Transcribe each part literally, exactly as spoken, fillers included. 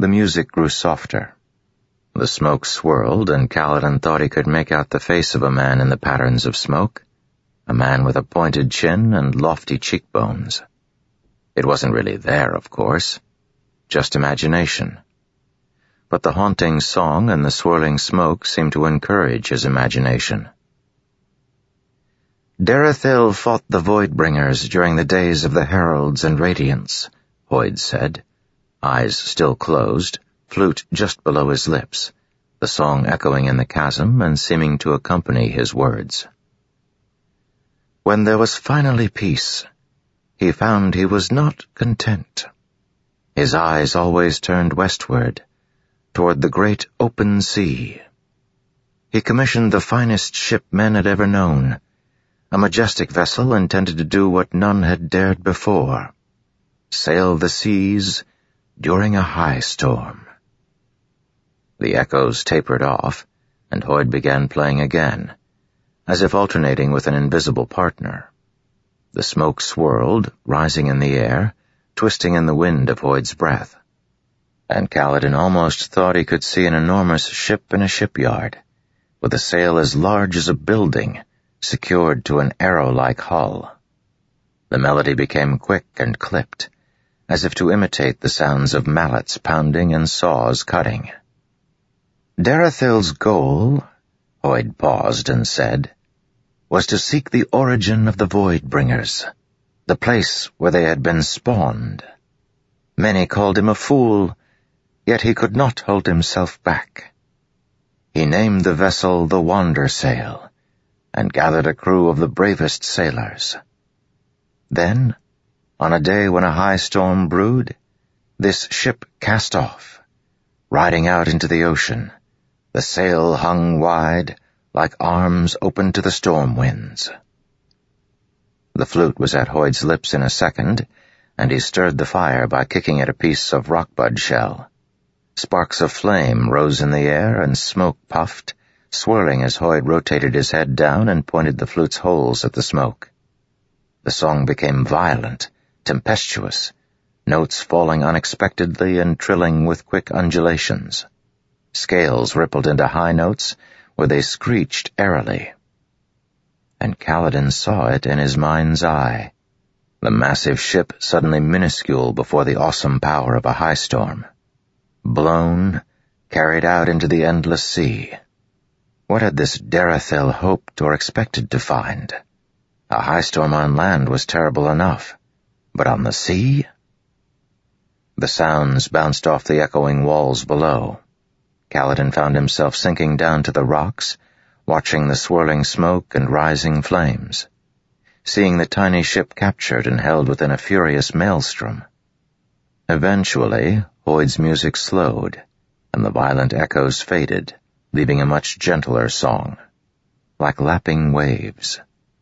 the music grew softer. The smoke swirled, and Kaladin thought he could make out the face of a man in the patterns of smoke, a man with a pointed chin and lofty cheekbones. It wasn't really there, of course, just imagination. But the haunting song and the swirling smoke seemed to encourage his imagination. "Derethil fought the Voidbringers during the days of the Heralds and Radiance," Hoid said, eyes still closed, flute just below his lips, the song echoing in the chasm and seeming to accompany his words. "When there was finally peace, he found he was not content. His eyes always turned westward, toward the great open sea. He commissioned the finest ship men had ever known, a majestic vessel intended to do what none had dared before, sail the seas during a high storm." The echoes tapered off, and Hoid began playing again, as if alternating with an invisible partner. The smoke swirled, rising in the air, twisting in the wind of Hoid's breath. And Kaladin almost thought he could see an enormous ship in a shipyard, with a sail as large as a building, secured to an arrow-like hull. The melody became quick and clipped, as if to imitate the sounds of mallets pounding and saws cutting. "Derethil's goal," Hoid paused and said, "was to seek the origin of the Voidbringers, the place where they had been spawned. Many called him a fool, yet he could not hold himself back. He named the vessel the Wandersail, and gathered a crew of the bravest sailors. Then, on a day when a high storm brewed, this ship cast off, riding out into the ocean. The sail hung wide, like arms open to the storm winds." The flute was at Hoid's lips in a second, and he stirred the fire by kicking at a piece of rockbud shell. Sparks of flame rose in the air and smoke puffed, swirling as Hoid rotated his head down and pointed the flute's holes at the smoke. The song became violent, tempestuous, notes falling unexpectedly and trilling with quick undulations. Scales rippled into high notes where they screeched airily. And Kaladin saw it in his mind's eye, the massive ship suddenly minuscule before the awesome power of a high storm. Blown, carried out into the endless sea. What had this Derethil hoped or expected to find? A high storm on land was terrible enough, but on the sea? The sounds bounced off the echoing walls below. Kaladin found himself sinking down to the rocks, watching the swirling smoke and rising flames, seeing the tiny ship captured and held within a furious maelstrom. Eventually, Hoid's music slowed, and the violent echoes faded, leaving a much gentler song, like lapping waves.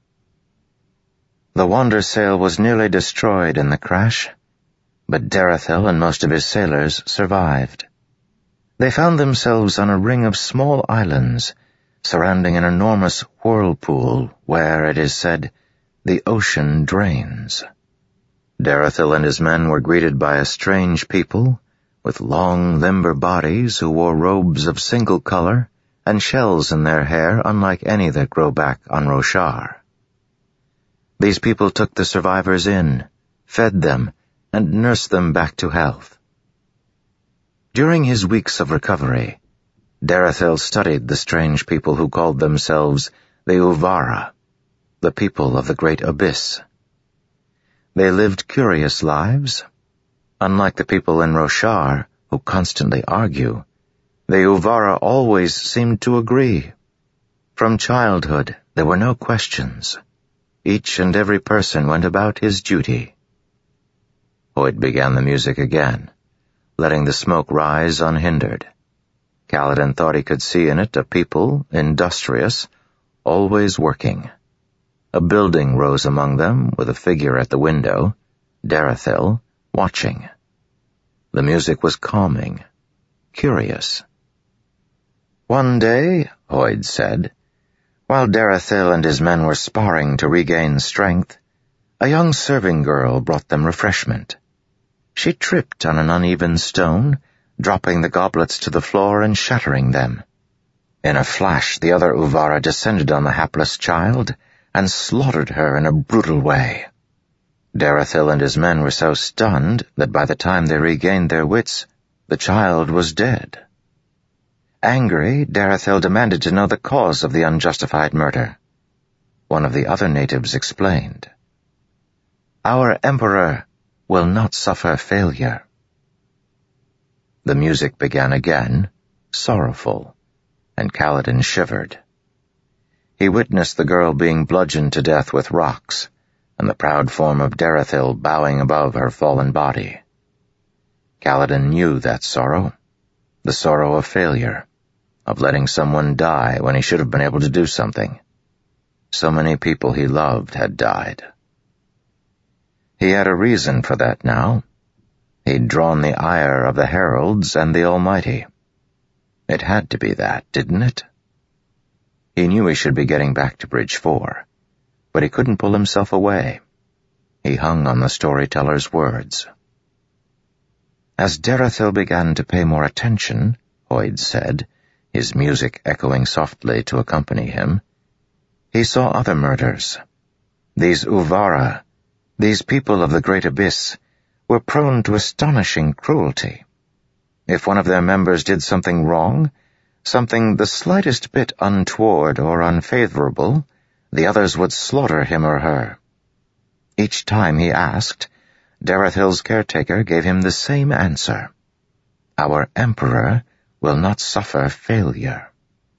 The Wandersail was nearly destroyed in the crash, but Derethil and most of his sailors survived. They found themselves on a ring of small islands, surrounding an enormous whirlpool where, it is said, the ocean drains. Derethil and his men were greeted by a strange people, with long, limber bodies who wore robes of single color and shells in their hair unlike any that grow back on Roshar. These people took the survivors in, fed them, and nursed them back to health. During his weeks of recovery, Derethil studied the strange people who called themselves the Uvara, the people of the great abyss. They lived curious lives. Unlike the people in Roshar, who constantly argue, the Uvara always seemed to agree. From childhood, there were no questions. Each and every person went about his duty. Hoid began the music again, letting the smoke rise unhindered. Kaladin thought he could see in it a people, industrious, always working. A building rose among them, with a figure at the window, Derethil, watching. The music was calming, curious. One day, Hoid said, while Derethil and his men were sparring to regain strength, a young serving girl brought them refreshment. She tripped on an uneven stone, dropping the goblets to the floor and shattering them. In a flash, the other Uvara descended on the hapless child and slaughtered her in a brutal way. Darethil and his men were so stunned that by the time they regained their wits, the child was dead. Angry, Darethil demanded to know the cause of the unjustified murder. One of the other natives explained, "Our emperor will not suffer failure." The music began again, sorrowful, and Kaladin shivered. He witnessed the girl being bludgeoned to death with rocks, and the proud form of Darethil bowing above her fallen body. Kaladin knew that sorrow, the sorrow of failure, of letting someone die when he should have been able to do something. So many people he loved had died. He had a reason for that now. He'd drawn the ire of the heralds and the Almighty. It had to be that, didn't it? He knew he should be getting back to Bridge Four, but he couldn't pull himself away. He hung on the storyteller's words. As Darethil began to pay more attention, Hoid said, his music echoing softly to accompany him, he saw other murders. These Uvara, these people of the Great Abyss, were prone to astonishing cruelty. If one of their members did something wrong, something the slightest bit untoward or unfavorable, the others would slaughter him or her. Each time he asked, Darethil's caretaker gave him the same answer. Our emperor will not suffer failure.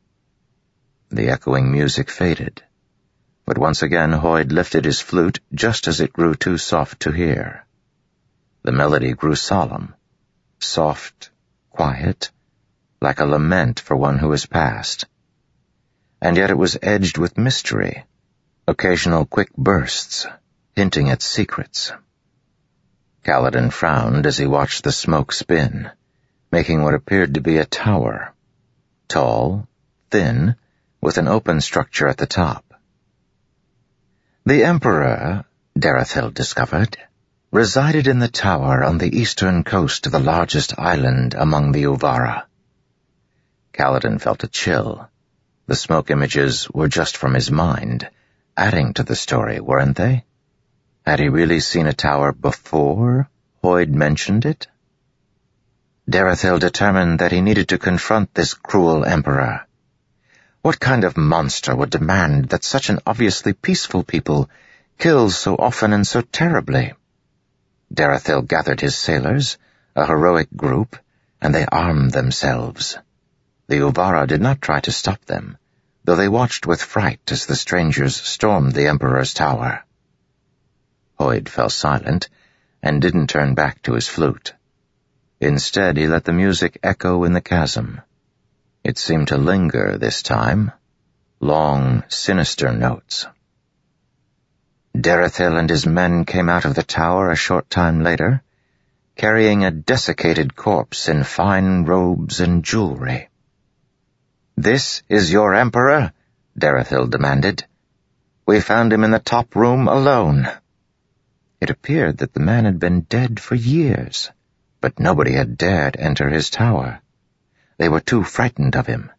The echoing music faded, but once again Hoid lifted his flute just as it grew too soft to hear. The melody grew solemn, soft, quiet, like a lament for one who has passed. And yet it was edged with mystery, occasional quick bursts, hinting at secrets. Kaladin frowned as he watched the smoke spin, making what appeared to be a tower, tall, thin, with an open structure at the top. The Emperor, Darethil discovered, resided in the tower on the eastern coast of the largest island among the Uvara. Kaladin felt a chill. The smoke images were just from his mind, adding to the story, weren't they? Had he really seen a tower before Hoid mentioned it? Darethil determined that he needed to confront this cruel emperor. What kind of monster would demand that such an obviously peaceful people kills so often and so terribly? Darethil gathered his sailors, a heroic group, and they armed themselves. The Uvara did not try to stop them, though they watched with fright as the strangers stormed the Emperor's tower. Hoid fell silent and didn't turn back to his flute. Instead, he let the music echo in the chasm. It seemed to linger this time, long, sinister notes. Darethil and his men came out of the tower a short time later, carrying a desiccated corpse in fine robes and jewelry. "This is your emperor?" Darethil demanded. "We found him in the top room alone." It appeared that the man had been dead for years, but nobody had dared enter his tower. They were too frightened of him.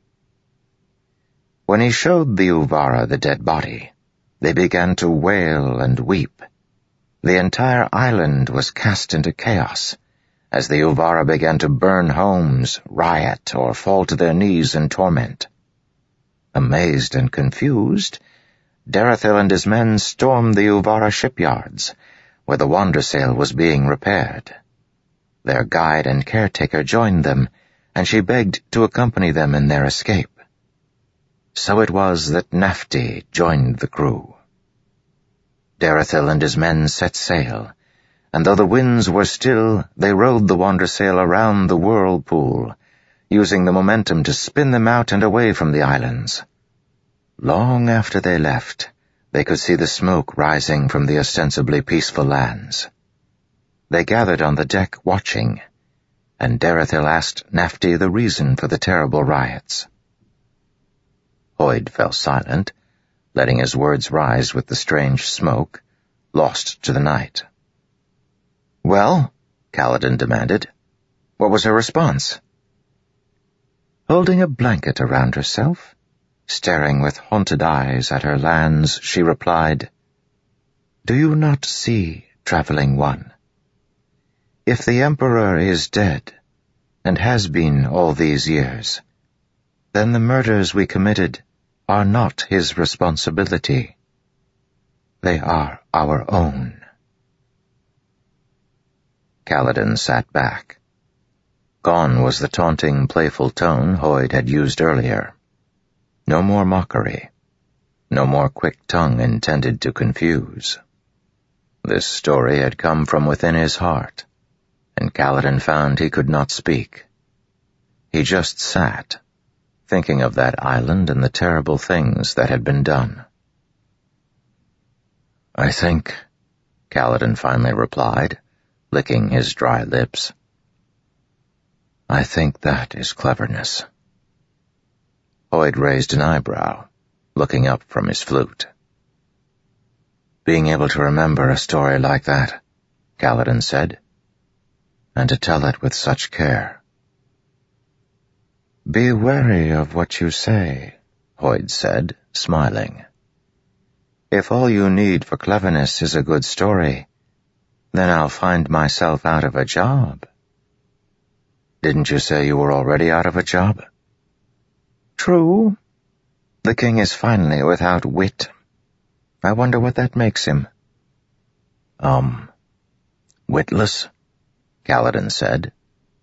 When he showed the Uvara the dead body, they began to wail and weep. The entire island was cast into chaos, as the Uvara began to burn homes, riot, or fall to their knees in torment. Amazed and confused, Darethil and his men stormed the Uvara shipyards, where the Wandersail was being repaired. Their guide and caretaker joined them, and she begged to accompany them in their escape. So it was that Nafti joined the crew. Darethil and his men set sail, and though the winds were still, they rowed the Wandersail around the whirlpool, using the momentum to spin them out and away from the islands. Long after they left, they could see the smoke rising from the ostensibly peaceful lands. They gathered on the deck watching, and Darethil asked Nafti the reason for the terrible riots. Hoid fell silent, letting his words rise with the strange smoke, lost to the night. "Well?" Kaladin demanded. What was her response? Holding a blanket around herself, staring with haunted eyes at her lands, she replied, "Do you not see, traveling one? If the Emperor is dead, and has been all these years, then the murders we committed are not his responsibility. They are our own." Kaladin sat back. Gone was the taunting, playful tone Hoid had used earlier. No more mockery. No more quick tongue intended to confuse. This story had come from within his heart, and Kaladin found he could not speak. He just sat, thinking of that island and the terrible things that had been done. "I think," Kaladin finally replied, licking his dry lips, "I think that is cleverness." Hoid raised an eyebrow, looking up from his flute. "Being able to remember a story like that," Kaladin said, "and to tell it with such care." "Be wary of what you say," Hoid said, smiling. "If all you need for cleverness is a good story, then I'll find myself out of a job." "Didn't you say you were already out of a job?" "True. The king is finally without wit. I wonder what that makes him." Um, witless?" Kaladin said.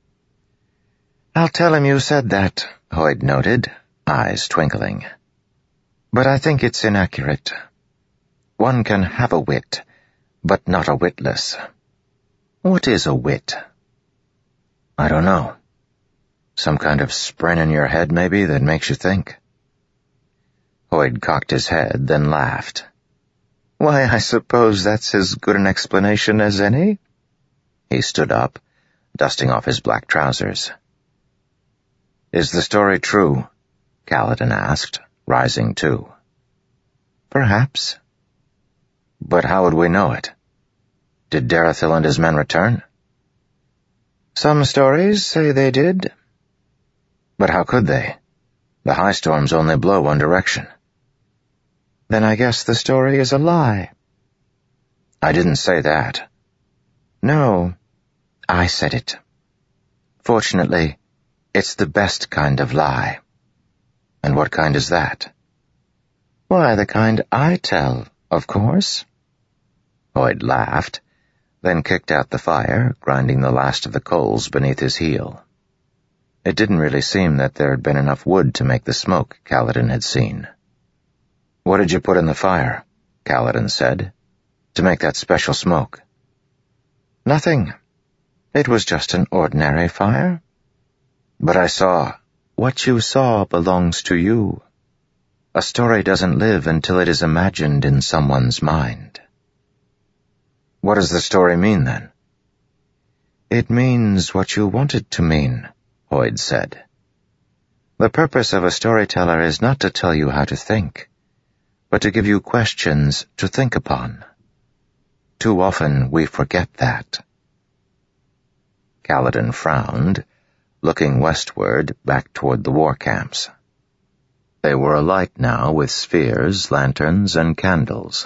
"I'll tell him you said that," Hoid noted, eyes twinkling. "But I think it's inaccurate. One can have a wit, but not a witless. What is a wit?" "I don't know. Some kind of spring in your head, maybe, that makes you think." Hoid cocked his head, then laughed. "Why, I suppose that's as good an explanation as any." He stood up, dusting off his black trousers. "Is the story true?" Kaladin asked, rising too. "Perhaps." "But how would we know it? Did Darethil and his men return?" "Some stories say they did." "But how could they? The high storms only blow one direction." "Then I guess the story is a lie." "I didn't say that." "No, I said it. Fortunately, it's the best kind of lie." "And what kind is that?" "Why, the kind I tell, of course." Hoid laughed, then kicked out the fire, grinding the last of the coals beneath his heel. It didn't really seem that there had been enough wood to make the smoke Kaladin had seen. "What did you put in the fire?" Kaladin said, "to make that special smoke?" "Nothing. It was just an ordinary fire." "But I saw—" "What you saw belongs to you. A story doesn't live until it is imagined in someone's mind." "What does the story mean, then?" "It means what you want it to mean," Hoid said. "The purpose of a storyteller is not to tell you how to think, but to give you questions to think upon. Too often we forget that." Kaladin frowned, looking westward back toward the war camps. They were alight now with spheres, lanterns, and candles.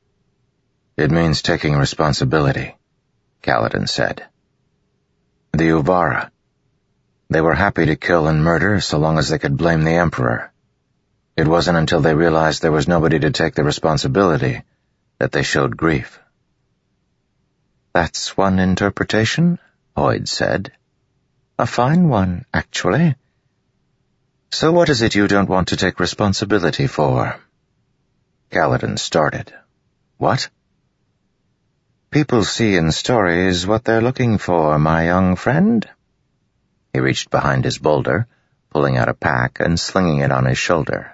"It means taking responsibility," Kaladin said. "The Uvara. They were happy to kill and murder so long as they could blame the Emperor. It wasn't until they realized there was nobody to take the responsibility that they showed grief." "That's one interpretation," Hoid said. "A fine one, actually. So what is it you don't want to take responsibility for?" Kaladin started. "What?" "People see in stories what they're looking for, my young friend." He reached behind his boulder, pulling out a pack and slinging it on his shoulder.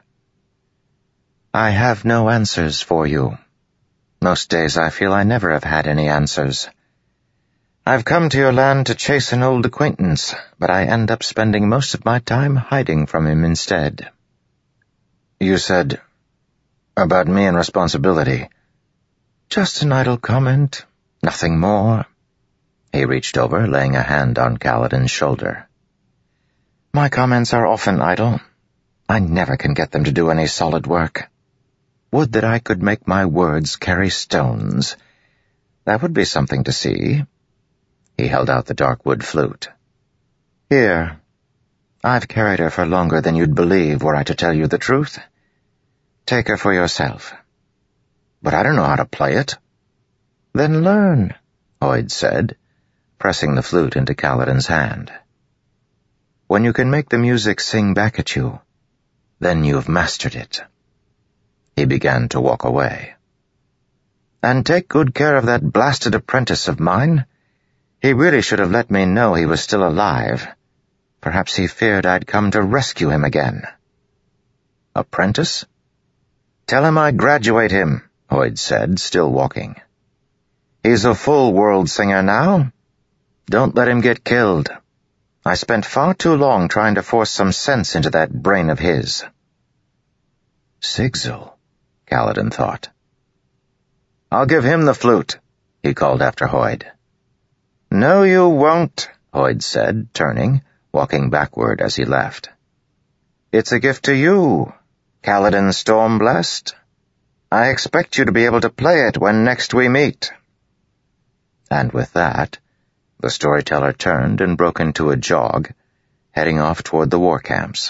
"I have no answers for you. Most days I feel I never have had any answers. I've come to your land to chase an old acquaintance, but I end up spending most of my time hiding from him instead." "You said about me and responsibility." "Just an idle comment, nothing more." He reached over, laying a hand on Kaladin's shoulder. My comments are often idle. I never can get them to do any solid work. Would that I could make my words carry stones. That would be something to see. He held out the dark wood flute. Here. I've carried her for longer than you'd believe were I to tell you the truth. Take her for yourself. But I don't know how to play it. Then learn, Hoid said, pressing the flute into Kaladin's hand. When you can make the music sing back at you, then you've mastered it. He began to walk away. And take good care of that blasted apprentice of mine. He really should have let me know he was still alive. Perhaps he feared I'd come to rescue him again. Apprentice? Tell him I graduate him, Hoid said, still walking. He's a full world singer now. Don't let him get killed. I spent far too long trying to force some sense into that brain of his. Sigzil, Kaladin thought. I'll give him the flute, he called after Hoid. No, you won't, Hoid said, turning, walking backward as he left. It's a gift to you, Kaladin Stormblessed. I expect you to be able to play it when next we meet. And with that, the storyteller turned and broke into a jog, heading off toward the war camps.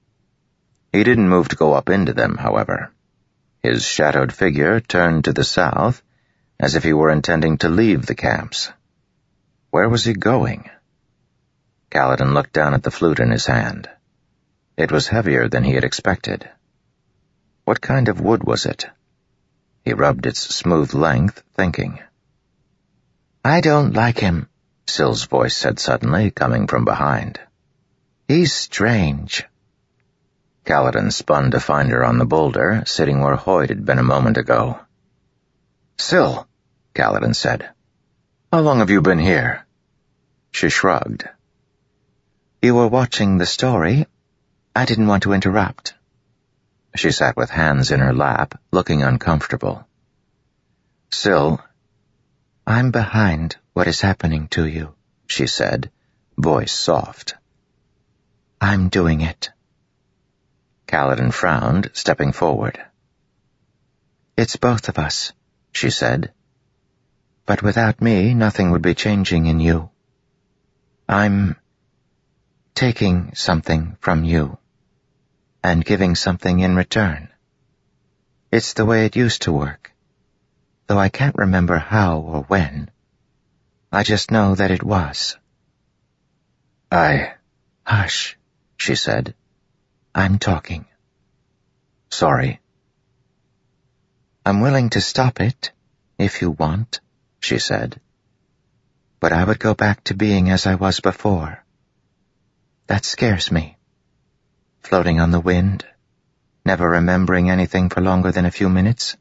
He didn't move to go up into them, however. His shadowed figure turned to the south, as if he were intending to leave the camps. Where was he going? Kaladin looked down at the flute in his hand. It was heavier than he had expected. What kind of wood was it? He rubbed its smooth length, thinking. I don't like him, Syl's voice said suddenly, coming from behind. He's strange. Kaladin spun to find her on the boulder, sitting where Hoid had been a moment ago. Syl, Kaladin said. How long have you been here? She shrugged. You were watching the story. I didn't want to interrupt. She sat with hands in her lap, looking uncomfortable. Syl, I'm behind what is happening to you, she said, voice soft. I'm doing it. Kaladin frowned, stepping forward. It's both of us, she said. But without me, nothing would be changing in you. I'm taking something from you, and giving something in return. It's the way it used to work, though I can't remember how or when. I just know that it was. I... Hush, she said. I'm talking. Sorry. I'm willing to stop it, if you want, she said. But I would go back to being as I was before. That scares me. Floating on the wind, never remembering anything for longer than a few minutes.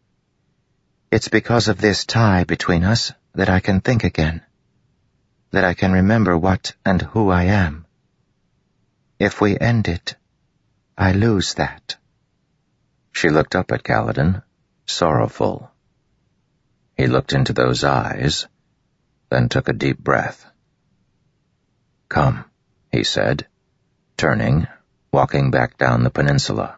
It's because of this tie between us that I can think again, that I can remember what and who I am. If we end it, I lose that. She looked up at Kaladin, sorrowful. He looked into those eyes, then took a deep breath. Come, he said, turning, walking back down the peninsula.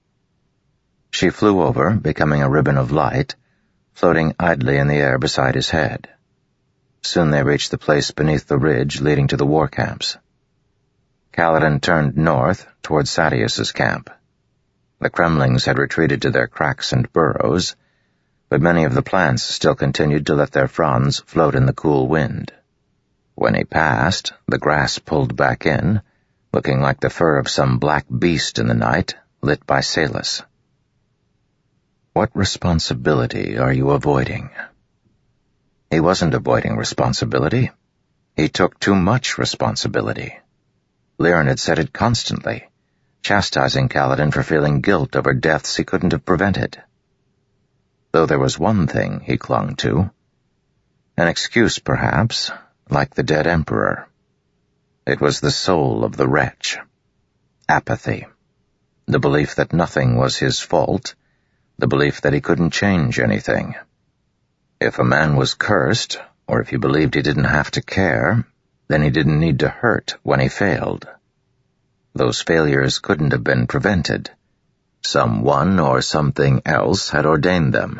She flew over, becoming a ribbon of light, floating idly in the air beside his head. Soon they reached the place beneath the ridge leading to the war camps. Kaladin turned north toward Sadeas's camp. The Kremlings had retreated to their cracks and burrows, but many of the plants still continued to let their fronds float in the cool wind. When he passed, the grass pulled back in, looking like the fur of some black beast in the night, lit by Salus. What responsibility are you avoiding? He wasn't avoiding responsibility. He took too much responsibility. Lirin had said it constantly, chastising Kaladin for feeling guilt over deaths he couldn't have prevented. Though there was one thing he clung to. An excuse, perhaps, like the dead emperor. It was the soul of the wretch. Apathy. The belief that nothing was his fault. The belief that he couldn't change anything. If a man was cursed, or if he believed he didn't have to care, then he didn't need to hurt when he failed. Those failures couldn't have been prevented. Someone or something else had ordained them.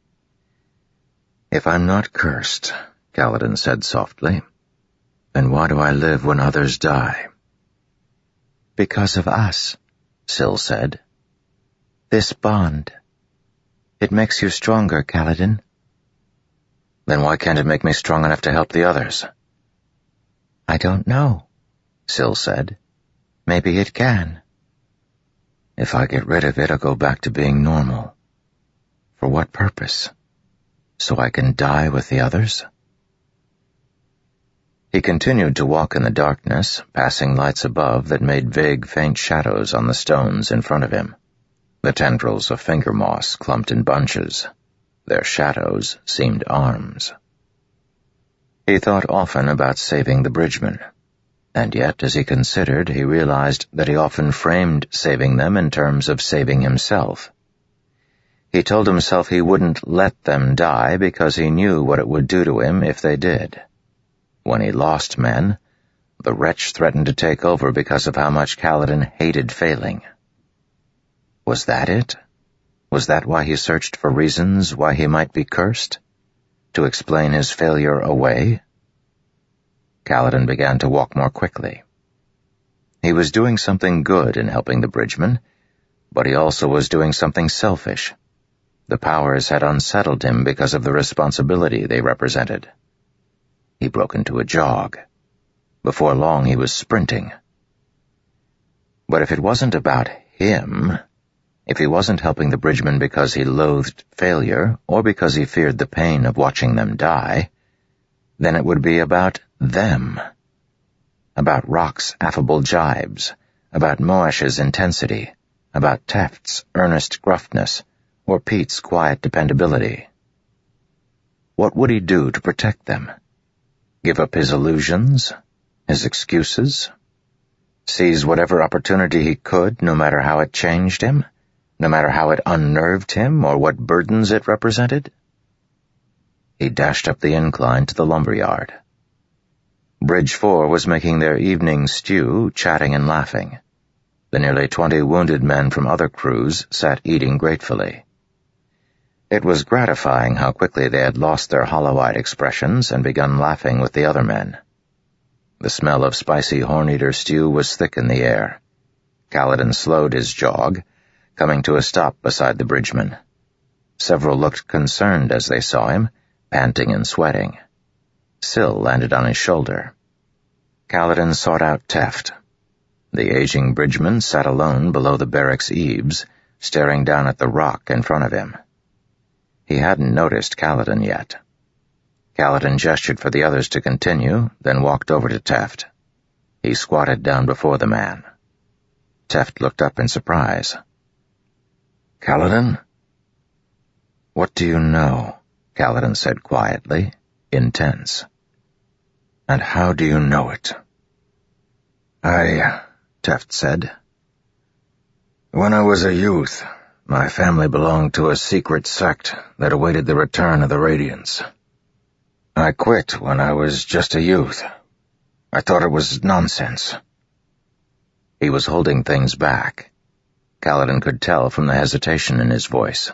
"If I'm not cursed," Kaladin said softly, "then why do I live when others die?" "Because of us," Syl said. "This bond. It makes you stronger, Kaladin." "Then why can't it make me strong enough to help the others?" "I don't know," Syl said. "Maybe it can." "If I get rid of it, I'll go back to being normal. For what purpose? So I can die with the others?" He continued to walk in the darkness, passing lights above that made vague, faint shadows on the stones in front of him. The tendrils of finger moss clumped in bunches. Their shadows seemed arms. He thought often about saving the bridgemen, and yet as he considered, he realized that he often framed saving them in terms of saving himself. He told himself he wouldn't let them die because he knew what it would do to him if they did. When he lost men, the wretch threatened to take over because of how much Kaladin hated failing. Was that it? Was that why he searched for reasons why he might be cursed? To explain his failure away? Kaladin began to walk more quickly. He was doing something good in helping the bridgemen, but he also was doing something selfish. The powers had unsettled him because of the responsibility they represented. He broke into a jog. Before long he was sprinting. But if it wasn't about him, if he wasn't helping the bridgemen because he loathed failure or because he feared the pain of watching them die, then it would be about them. About Rock's affable jibes, about Moash's intensity, about Teft's earnest gruffness, or Pete's quiet dependability. What would he do to protect them? Give up his illusions, his excuses? Seize whatever opportunity he could, no matter how it changed him? No matter how it unnerved him or what burdens it represented? He dashed up the incline to the lumberyard. Bridge Four was making their evening stew, chatting and laughing. The nearly twenty wounded men from other crews sat eating gratefully. It was gratifying how quickly they had lost their hollow-eyed expressions and begun laughing with the other men. The smell of spicy horn-eater stew was thick in the air. Kaladin slowed his jog, coming to a stop beside the bridgeman. Several looked concerned as they saw him, panting and sweating. Syl landed on his shoulder. Kaladin sought out Teft. The aging bridgeman sat alone below the barracks eaves, staring down at the rock in front of him. He hadn't noticed Kaladin yet. Kaladin gestured for the others to continue, then walked over to Teft. He squatted down before the man. Teft looked up in surprise. "Kaladin?" "What do you know?" Kaladin said quietly, intense. "And how do you know it?" I, Teft said. "When I was a youth, my family belonged to a secret sect that awaited the return of the Radiants. I quit when I was just a youth. I thought it was nonsense." He was holding things back. Kaladin could tell from the hesitation in his voice.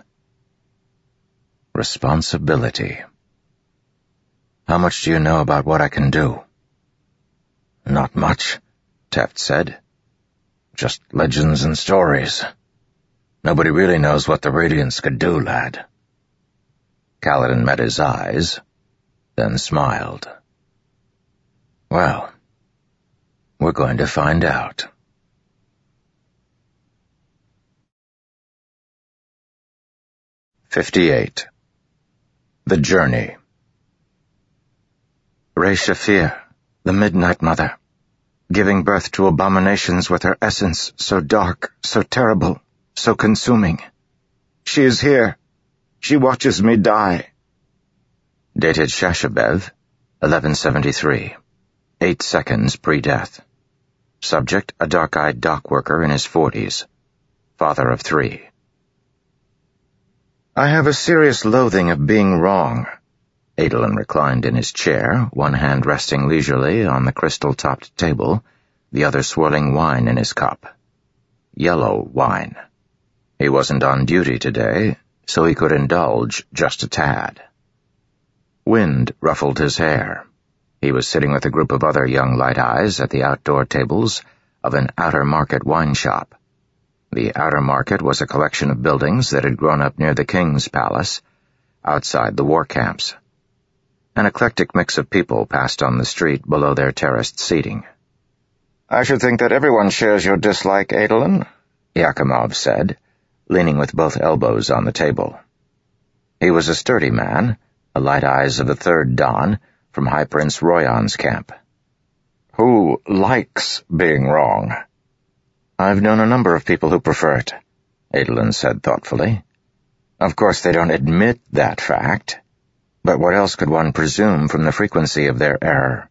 Responsibility. "How much do you know about what I can do?" "Not much," Teft said. "Just legends and stories. Nobody really knows what the Radiants could do, lad." Kaladin met his eyes, then smiled. "Well, we're going to find out." fifty-eight. The Journey. Re-Shafir, the Midnight Mother, giving birth to abominations with her essence so dark, so terrible, so consuming. She is here. She watches me die. Dated Shashabev, eleven seventy-three. Eight seconds pre-death. Subject, a dark-eyed dock worker in his forties. Father of three. I have a serious loathing of being wrong. Adolin reclined in his chair, one hand resting leisurely on the crystal-topped table, the other swirling wine in his cup. Yellow wine. He wasn't on duty today, so he could indulge just a tad. Wind ruffled his hair. He was sitting with a group of other young light-eyes at the outdoor tables of an outer market wine shop. The outer market was a collection of buildings that had grown up near the king's palace, outside the war camps. An eclectic mix of people passed on the street below their terraced seating. "I should think that everyone shares your dislike, Adolin," Yakimov said, leaning with both elbows on the table. He was a sturdy man, a light eyes of the third Dawn, from High Prince Royan's camp. "Who likes being wrong?" "I've known a number of people who prefer it," Adolin said thoughtfully. "Of course they don't admit that fact, but what else could one presume from the frequency of their error?"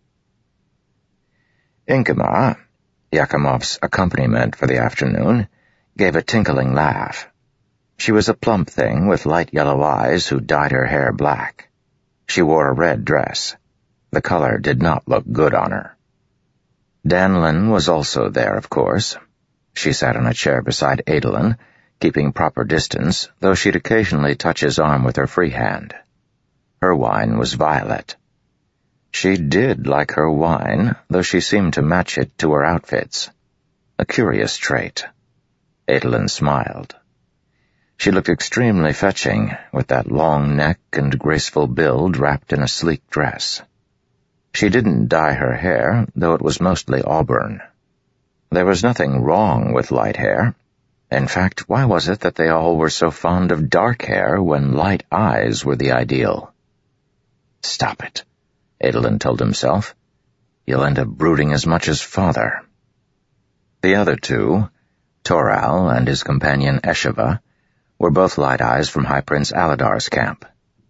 Inkema, Yakimov's accompaniment for the afternoon, gave a tinkling laugh. She was a plump thing with light yellow eyes who dyed her hair black. She wore a red dress. The color did not look good on her. Danlin was also there, of course. She sat on a chair beside Adolin, keeping proper distance, though she'd occasionally touch his arm with her free hand. Her wine was violet. She did like her wine, though she seemed to match it to her outfits. A curious trait. Adolin smiled. She looked extremely fetching, with that long neck and graceful build wrapped in a sleek dress. She didn't dye her hair, though it was mostly auburn. There was nothing wrong with light hair. In fact, why was it that they all were so fond of dark hair when light eyes were the ideal? "Stop it," Adolin told himself. "You'll end up brooding as much as father." The other two, Toral and his companion Esheva, were both light-eyes from High Prince Aladar's camp.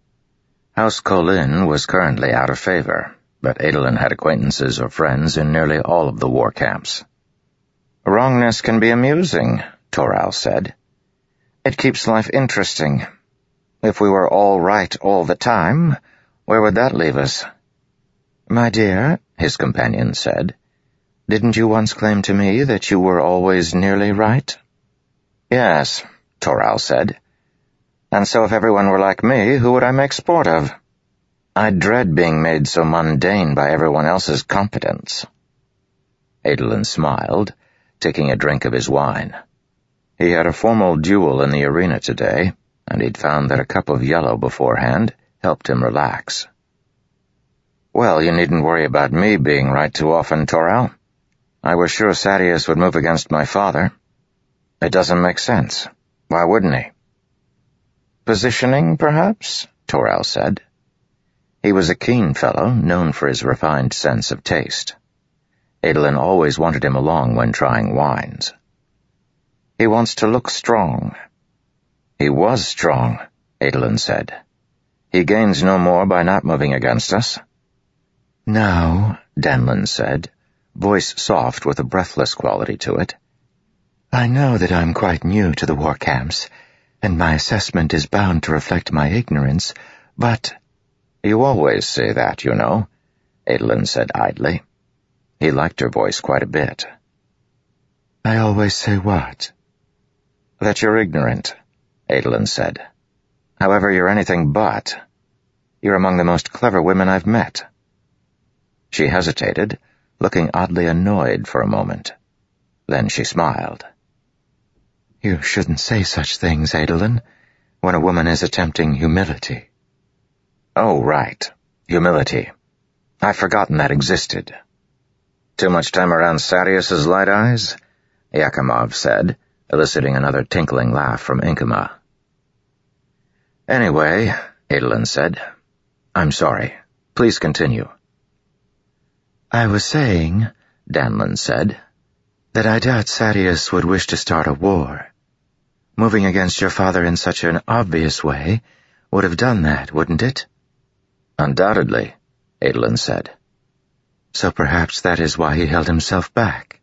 House Kholin was currently out of favor, but Adolin had acquaintances or friends in nearly all of the war camps. "Wrongness can be amusing," Toral said. "It keeps life interesting. If we were all right all the time, where would that leave us?" "My dear," his companion said, "didn't you once claim to me that you were always nearly right?" "Yes," Toral said. "And so if everyone were like me, who would I make sport of? I dread being made so mundane by everyone else's competence." Adolin smiled, taking a drink of his wine. He had a formal duel in the arena today, and he'd found that a cup of yellow beforehand helped him relax. "Well, you needn't worry about me being right too often, Toral. I was sure Sadeas would move against my father. It doesn't make sense. Why wouldn't he?" "Positioning, perhaps?" Toral said. He was a keen fellow, known for his refined sense of taste. Adolin always wanted him along when trying wines. "He wants to look strong." "He was strong," Adolin said. "He gains no more by not moving against us." "No," Danlin said, voice soft with a breathless quality to it. "I know that I'm quite new to the war camps, and my assessment is bound to reflect my ignorance, but—" "You always say that, you know," Adolin said idly. He liked her voice quite a bit. "I always say what?" "That you're ignorant," Adolin said. "However, you're anything but. You're among the most clever women I've met." She hesitated, looking oddly annoyed for a moment. Then she smiled. "You shouldn't say such things, Adolin, when a woman is attempting humility." "Oh, right. Humility. I've forgotten that existed." "Too much time around Sadeas's light eyes?" Yakimov said, eliciting another tinkling laugh from Inkema. "Anyway," Adolin said, "I'm sorry. Please continue." "I was saying," Danlin said, "that I doubt Sadeas would wish to start a war. Moving against your father in such an obvious way would have done that, wouldn't it?" "Undoubtedly," Adolin said. "So perhaps that is why he held himself back."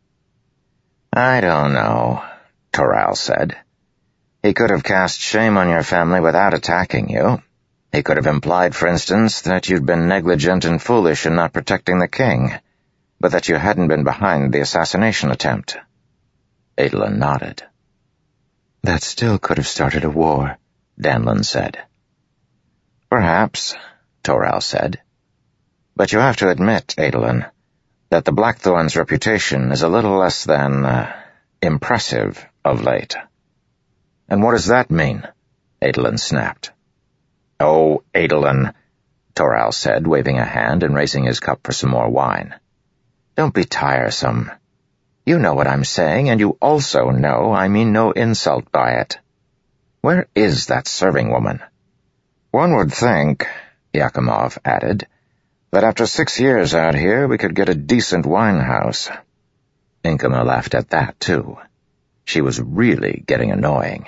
"I don't know," Toral said. "He could have cast shame on your family without attacking you. He could have implied, for instance, that you'd been negligent and foolish in not protecting the king, but that you hadn't been behind the assassination attempt. Adolin nodded. That still could have started a war, Danlin said. Perhaps, Toral said. But you have to admit, Adolin, that the Blackthorn's reputation is a little less than, uh, impressive of late. And what does that mean? Adolin snapped. Oh, Adolin, Toral said, waving a hand and raising his cup for some more wine. Don't be tiresome. You know what I'm saying, and you also know I mean no insult by it. Where is that serving woman? One would think, Yakimov added, that after six years out here we could get a decent wine house. Inkama laughed at that, too. She was really getting annoying.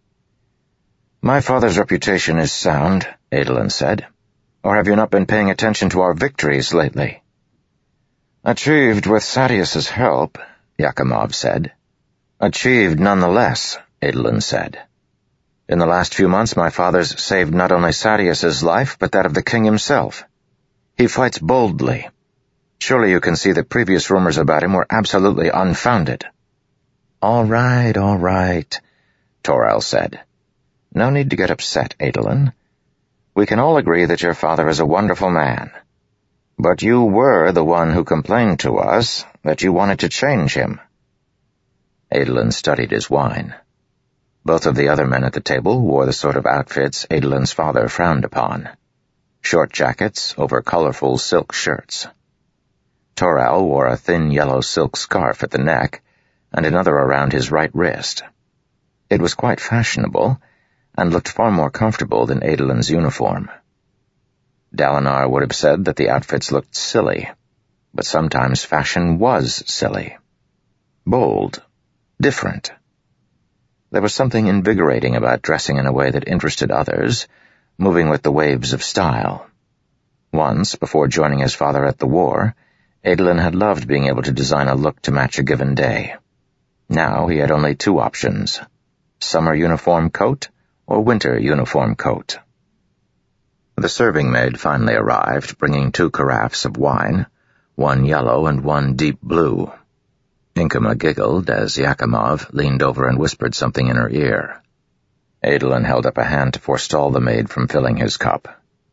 My father's reputation is sound, Adolin said. Or have you not been paying attention to our victories lately? Achieved with Sadeas's help, Yakimov said. Achieved nonetheless, Adolin said. In the last few months my father's saved not only Sadeas's life, but that of the king himself. He fights boldly. Surely you can see that previous rumors about him were absolutely unfounded. All right, all right, Toral said. No need to get upset, Adolin. We can all agree that your father is a wonderful man. But you were the one who complained to us that you wanted to change him. Adolin studied his wine. Both of the other men at the table wore the sort of outfits Adolin's father frowned upon. Short jackets over colorful silk shirts. Toral wore a thin yellow silk scarf at the neck and another around his right wrist. It was quite fashionable and looked far more comfortable than Adolin's uniform. Dalinar would have said that the outfits looked silly, but sometimes fashion was silly. Bold. Different. There was something invigorating about dressing in a way that interested others, moving with the waves of style. Once, before joining his father at the war, Adolin had loved being able to design a look to match a given day. Now he had only two options: summer uniform coat or winter uniform coat. The serving maid finally arrived, bringing two carafes of wine, one yellow and one deep blue. Inkama giggled as Yakimov leaned over and whispered something in her ear. Adolin held up a hand to forestall the maid from filling his cup.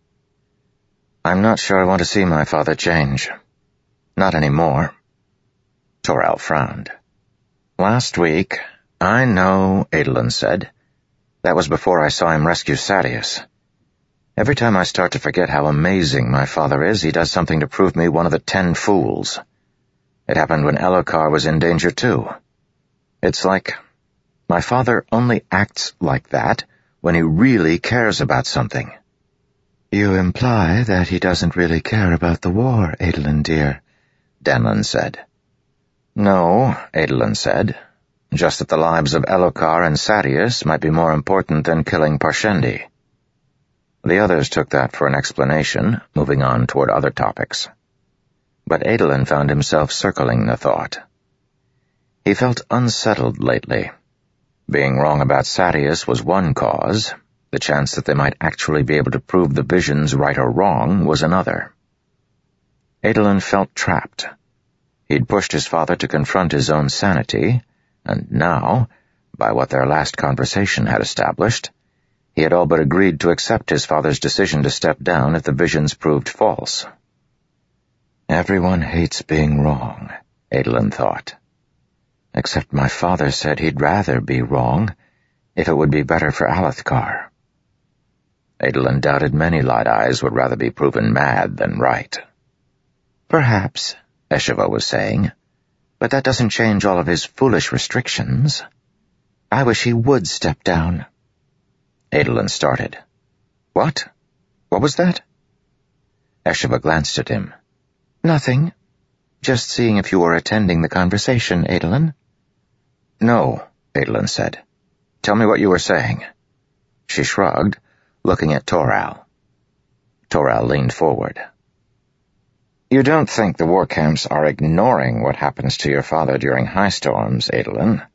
I'm not sure I want to see my father change. Not anymore. Toral frowned. Last week, I know, Adolin said. That was before I saw him rescue Sadeas. Every time I start to forget how amazing my father is, he does something to prove me one of the ten fools. It happened when Elhokar was in danger too. It's like my father only acts like that when he really cares about something. You imply that he doesn't really care about the war, Adolin dear, Danlin said. No, Adolin said. Just that the lives of Elhokar and Sadeas might be more important than killing Parshendi. The others took that for an explanation, moving on toward other topics. But Adolin found himself circling the thought. He felt unsettled lately. Being wrong about Sadeas was one cause. The chance that they might actually be able to prove the visions right or wrong was another. Adolin felt trapped. He'd pushed his father to confront his own sanity, and now, by what their last conversation had established, he had all but agreed to accept his father's decision to step down if the visions proved false. Everyone hates being wrong, Adolin thought. Except my father said he'd rather be wrong if it would be better for Alethkar. Adolin doubted many light eyes would rather be proven mad than right. Perhaps, Eshiva was saying, but that doesn't change all of his foolish restrictions. I wish he would step down. Adolin started. What? What was that? Eshiva glanced at him. Nothing. Just seeing if you were attending the conversation, Adolin. No, Adolin said. Tell me what you were saying. She shrugged, looking at Toral. Toral leaned forward. You don't think the war camps are ignoring what happens to your father during high storms, Adolin?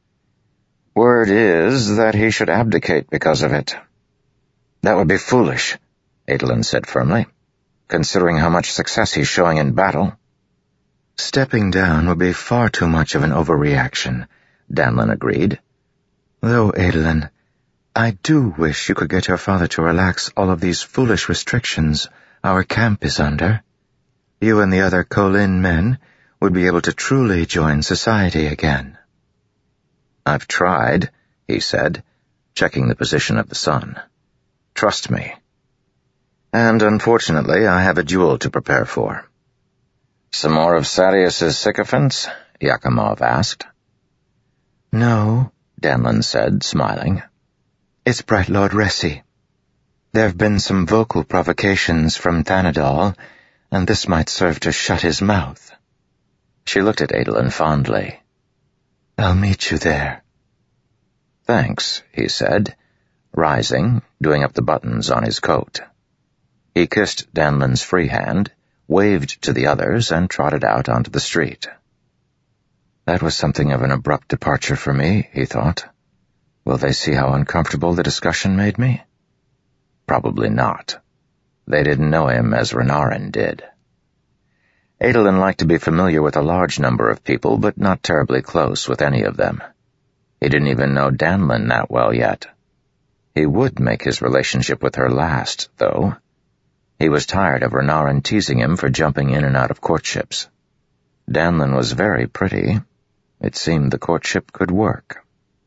Word is that he should abdicate because of it. That would be foolish, Adolin said firmly, "considering how much success he's showing in battle." "Stepping down would be far too much of an overreaction," Danlin agreed. "Though, Adolin, I do wish you could get your father to relax all of these foolish restrictions our camp is under. You and the other Kholin men would be able to truly join society again." "I've tried," he said, checking the position of the sun. "Trust me. And unfortunately, I have a duel to prepare for." "Some more of Sadeas's sycophants?" Yakimov asked. "No," Danlin said, smiling. "It's Bright Lord Resi. There have been some vocal provocations from Thanadal, and this might serve to shut his mouth." She looked at Adolin fondly. "I'll meet you there." "Thanks," he said, rising, doing up the buttons on his coat. He kissed Danlin's free hand, waved to the others, and trotted out onto the street. That was something of an abrupt departure for me, he thought. Will they see how uncomfortable the discussion made me? Probably not. They didn't know him as Renarin did. Adolin liked to be familiar with a large number of people, but not terribly close with any of them. He didn't even know Danlin that well yet. He would make his relationship with her last, though. He was tired of Renarin teasing him for jumping in and out of courtships. Danlin was very pretty. It seemed the courtship could work.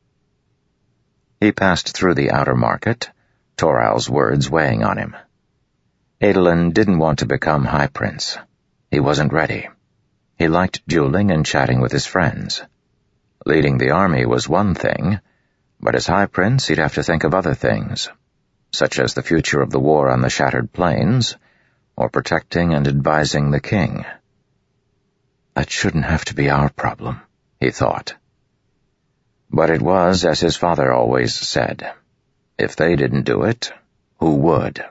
He passed through the outer market, Toral's words weighing on him. Adolin didn't want to become High Prince. He wasn't ready. He liked dueling and chatting with his friends. Leading the army was one thing, but as High Prince he'd have to think of other things, such as the future of the war on the Shattered Plains, or protecting and advising the king. That shouldn't have to be our problem, he thought. But it was, as his father always said, if they didn't do it, who would?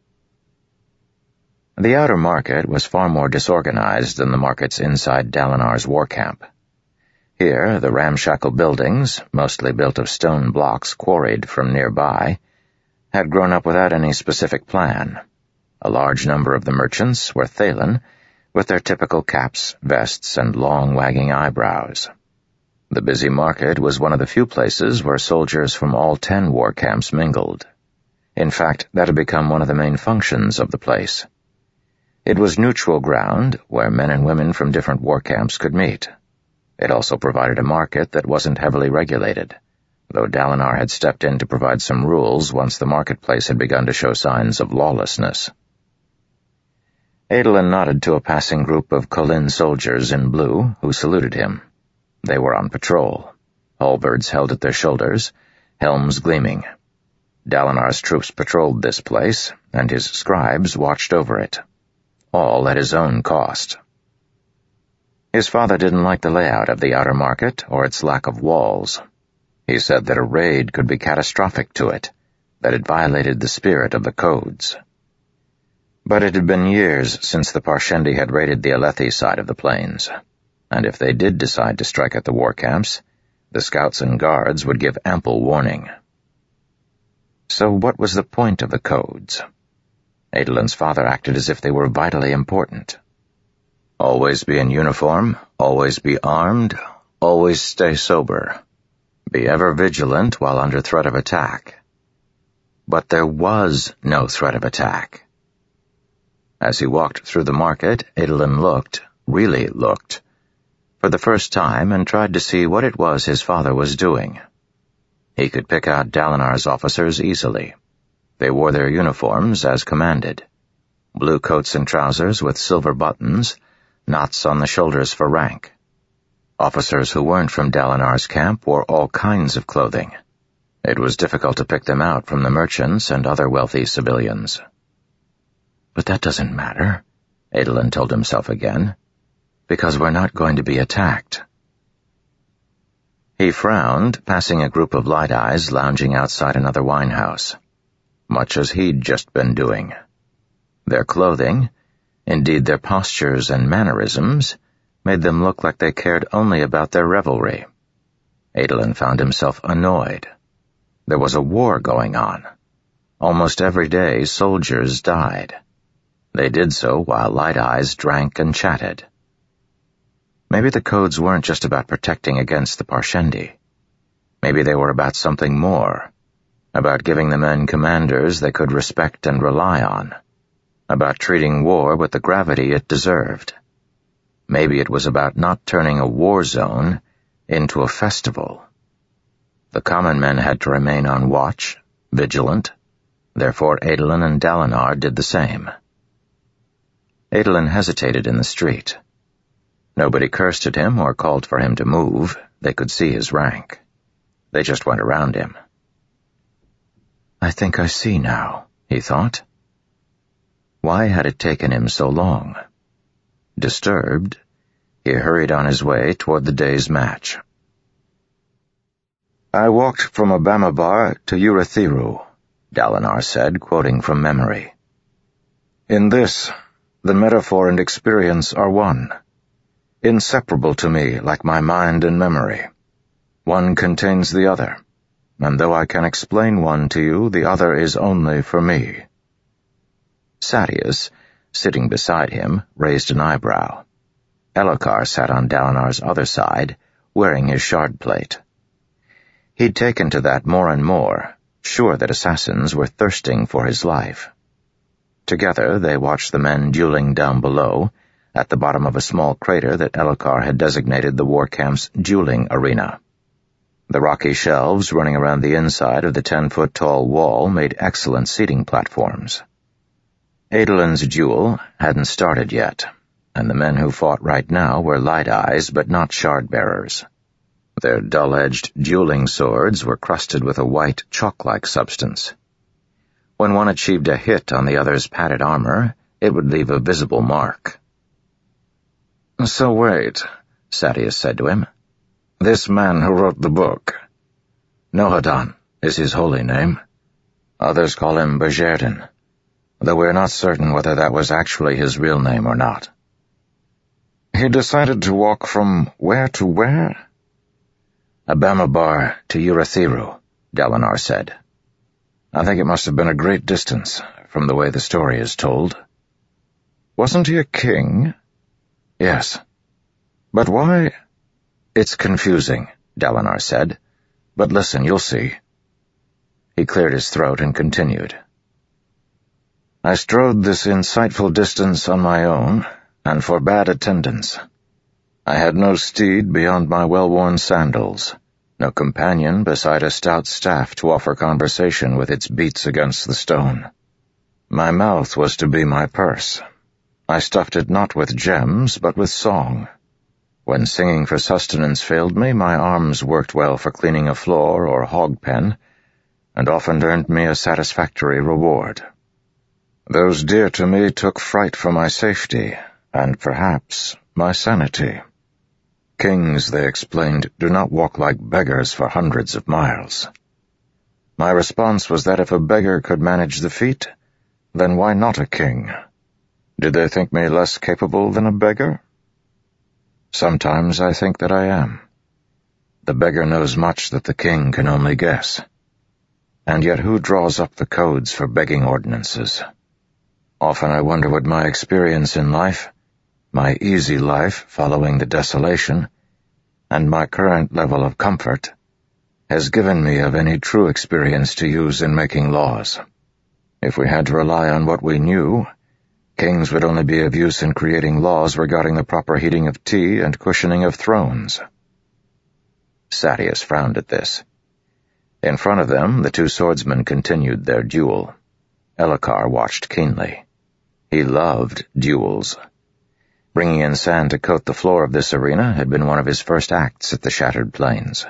The outer market was far more disorganized than the markets inside Dalinar's war camp. Here, the ramshackle buildings, mostly built of stone blocks quarried from nearby, had grown up without any specific plan. A large number of the merchants were Thaylen, with their typical caps, vests, and long wagging eyebrows. The busy market was one of the few places where soldiers from all ten war camps mingled. In fact, that had become one of the main functions of the place. It was neutral ground where men and women from different war camps could meet. It also provided a market that wasn't heavily regulated, though Dalinar had stepped in to provide some rules once the marketplace had begun to show signs of lawlessness. Adolin nodded to a passing group of Kholin soldiers in blue who saluted him. They were on patrol, halberds held at their shoulders, helms gleaming. Dalinar's troops patrolled this place, and his scribes watched over it, all at his own cost. His father didn't like the layout of the outer market or its lack of walls. He said that a raid could be catastrophic to it, that it violated the spirit of the codes. But it had been years since the Parshendi had raided the Alethi side of the plains, and if they did decide to strike at the war camps, the scouts and guards would give ample warning. So what was the point of the codes? Adolin's father acted as if they were vitally important. Always be in uniform, always be armed, always stay sober. Be ever vigilant while under threat of attack. But there was no threat of attack. As he walked through the market, Adolin looked, really looked, for the first time and tried to see what it was his father was doing. He could pick out Dalinar's officers easily. They wore their uniforms as commanded. Blue coats and trousers with silver buttons, knots on the shoulders for rank. Officers who weren't from Dalinar's camp wore all kinds of clothing. It was difficult to pick them out from the merchants and other wealthy civilians. But that doesn't matter, Adolin told himself again, because we're not going to be attacked. He frowned, passing a group of light-eyes lounging outside another winehouse, much as he'd just been doing. Their clothing, indeed their postures and mannerisms, made them look like they cared only about their revelry. Adolin found himself annoyed. There was a war going on. almost every day soldiers died. They did so while Light Eyes drank and chatted. Maybe the codes weren't just about protecting against the Parshendi. Maybe they were about something more, about giving the men commanders they could respect and rely on, about treating war with the gravity it deserved. Maybe it was about not turning a war zone into a festival. The common men had to remain on watch, vigilant. Therefore Adolin and Dalinar did the same. Adolin hesitated in the street. Nobody cursed at him or called for him to move. They could see his rank. They just went around him. I think I see now, he thought. Why had it taken him so long? Disturbed, he hurried on his way toward the day's match. I walked from Abamabar to Urithiru, Dalinar said, quoting from memory. In this, the metaphor and experience are one, inseparable to me like my mind and memory. One contains the other, and though I can explain one to you, the other is only for me. Sadeas, sitting beside him, raised an eyebrow. Elhokar sat on Dalinar's other side, wearing his shard plate. He'd taken to that more and more, sure that assassins were thirsting for his life. Together they watched the men dueling down below, at the bottom of a small crater that Elhokar had designated the war camp's dueling arena. The rocky shelves running around the inside of the ten-foot-tall wall made excellent seating platforms. Adolin's duel hadn't started yet, and the men who fought right now were Light Eyes but not shard-bearers. Their dull-edged dueling swords were crusted with a white, chalk-like substance. When one achieved a hit on the other's padded armor, it would leave a visible mark. So wait, Sadeas said to him. This man who wrote the book, Nohadon is his holy name. Others call him Bajerdin, though we're not certain whether that was actually his real name or not. He decided to walk from where to where? Abamabar to Urithiru, Dalinar said. I think it must have been a great distance, from the way the story is told. Wasn't he a king? Yes. But why? It's confusing, Dalinar said. But listen, you'll see. He cleared his throat and continued. I strode this insightful distance on my own, and forbade attendance. I had no steed beyond my well-worn sandals, no companion beside a stout staff to offer conversation with its beats against the stone. My mouth was to be my purse. I stuffed it not with gems, but with song. When singing for sustenance failed me, my arms worked well for cleaning a floor or hog pen, and often earned me a satisfactory reward. Those dear to me took fright for my safety, and perhaps my sanity. Kings, they explained, do not walk like beggars for hundreds of miles. My response was that if a beggar could manage the feat, then why not a king? Did they think me less capable than a beggar? Sometimes I think that I am. The beggar knows much that the king can only guess. And yet who draws up the codes for begging ordinances? Often I wonder what my experience in life, my easy life following the desolation, and my current level of comfort, has given me of any true experience to use in making laws. If we had to rely on what we knew, kings would only be of use in creating laws regarding the proper heating of tea and cushioning of thrones. Sadeas frowned at this. In front of them, the two swordsmen continued their duel. Elhokar watched keenly. He loved duels. Bringing in sand to coat the floor of this arena had been one of his first acts at the Shattered Plains.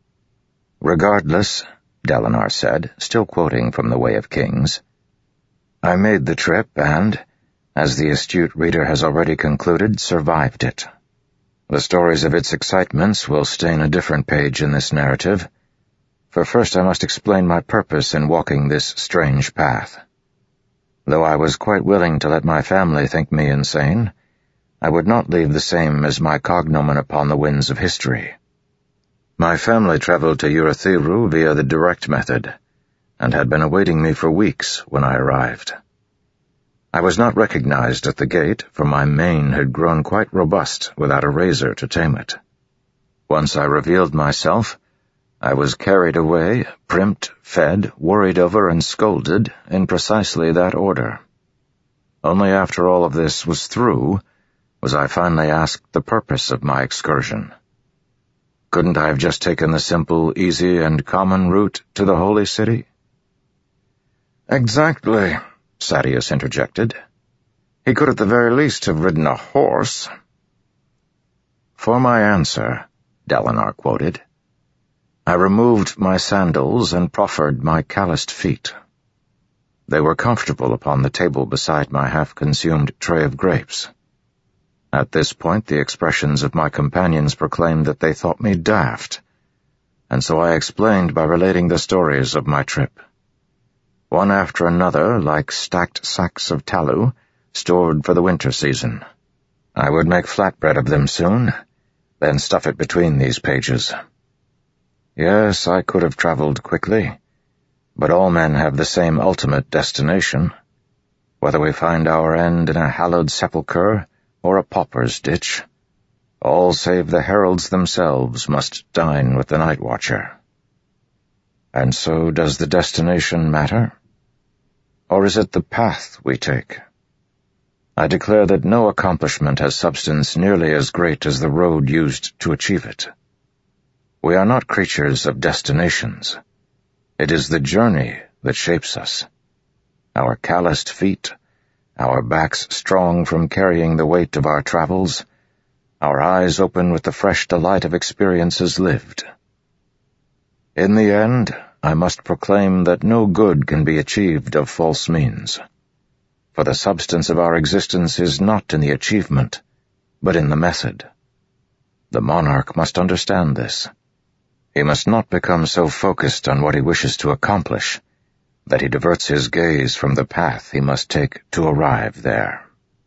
Regardless, Dalinar said, still quoting from The Way of Kings, I made the trip and, as the astute reader has already concluded, survived it. The stories of its excitements will stain a different page in this narrative, for first I must explain my purpose in walking this strange path. Though I was quite willing to let my family think me insane, I would not leave the same as my cognomen upon the winds of history. My family traveled to Urithiru via the direct method, and had been awaiting me for weeks when I arrived. I was not recognized at the gate, for my mane had grown quite robust without a razor to tame it. Once I revealed myself, I was carried away, primped, fed, worried over, and scolded in precisely that order. Only after all of this was through was I finally asked the purpose of my excursion. Couldn't I have just taken the simple, easy, and common route to the Holy City? Exactly, Sadeas interjected. He could at the very least have ridden a horse. For my answer, Dalinar quoted, I removed my sandals and proffered my calloused feet. They were comfortable upon the table beside my half-consumed tray of grapes. At this point, the expressions of my companions proclaimed that they thought me daft, and so I explained by relating the stories of my trip. One after another, like stacked sacks of tallow, stored for the winter season. I would make flatbread of them soon, then stuff it between these pages. Yes, I could have traveled quickly, but all men have the same ultimate destination, whether we find our end in a hallowed sepulchre or a pauper's ditch. All save the heralds themselves must dine with the night watcher. And so does the destination matter? Or is it the path we take? I declare that no accomplishment has substance nearly as great as the road used to achieve it. We are not creatures of destinations. It is the journey that shapes us. Our calloused feet, our backs strong from carrying the weight of our travels, our eyes open with the fresh delight of experiences lived. In the end, I must proclaim that no good can be achieved of false means, for the substance of our existence is not in the achievement, but in the method. The monarch must understand this. He must not become so focused on what he wishes to accomplish that he diverts his gaze from the path he must take to arrive there.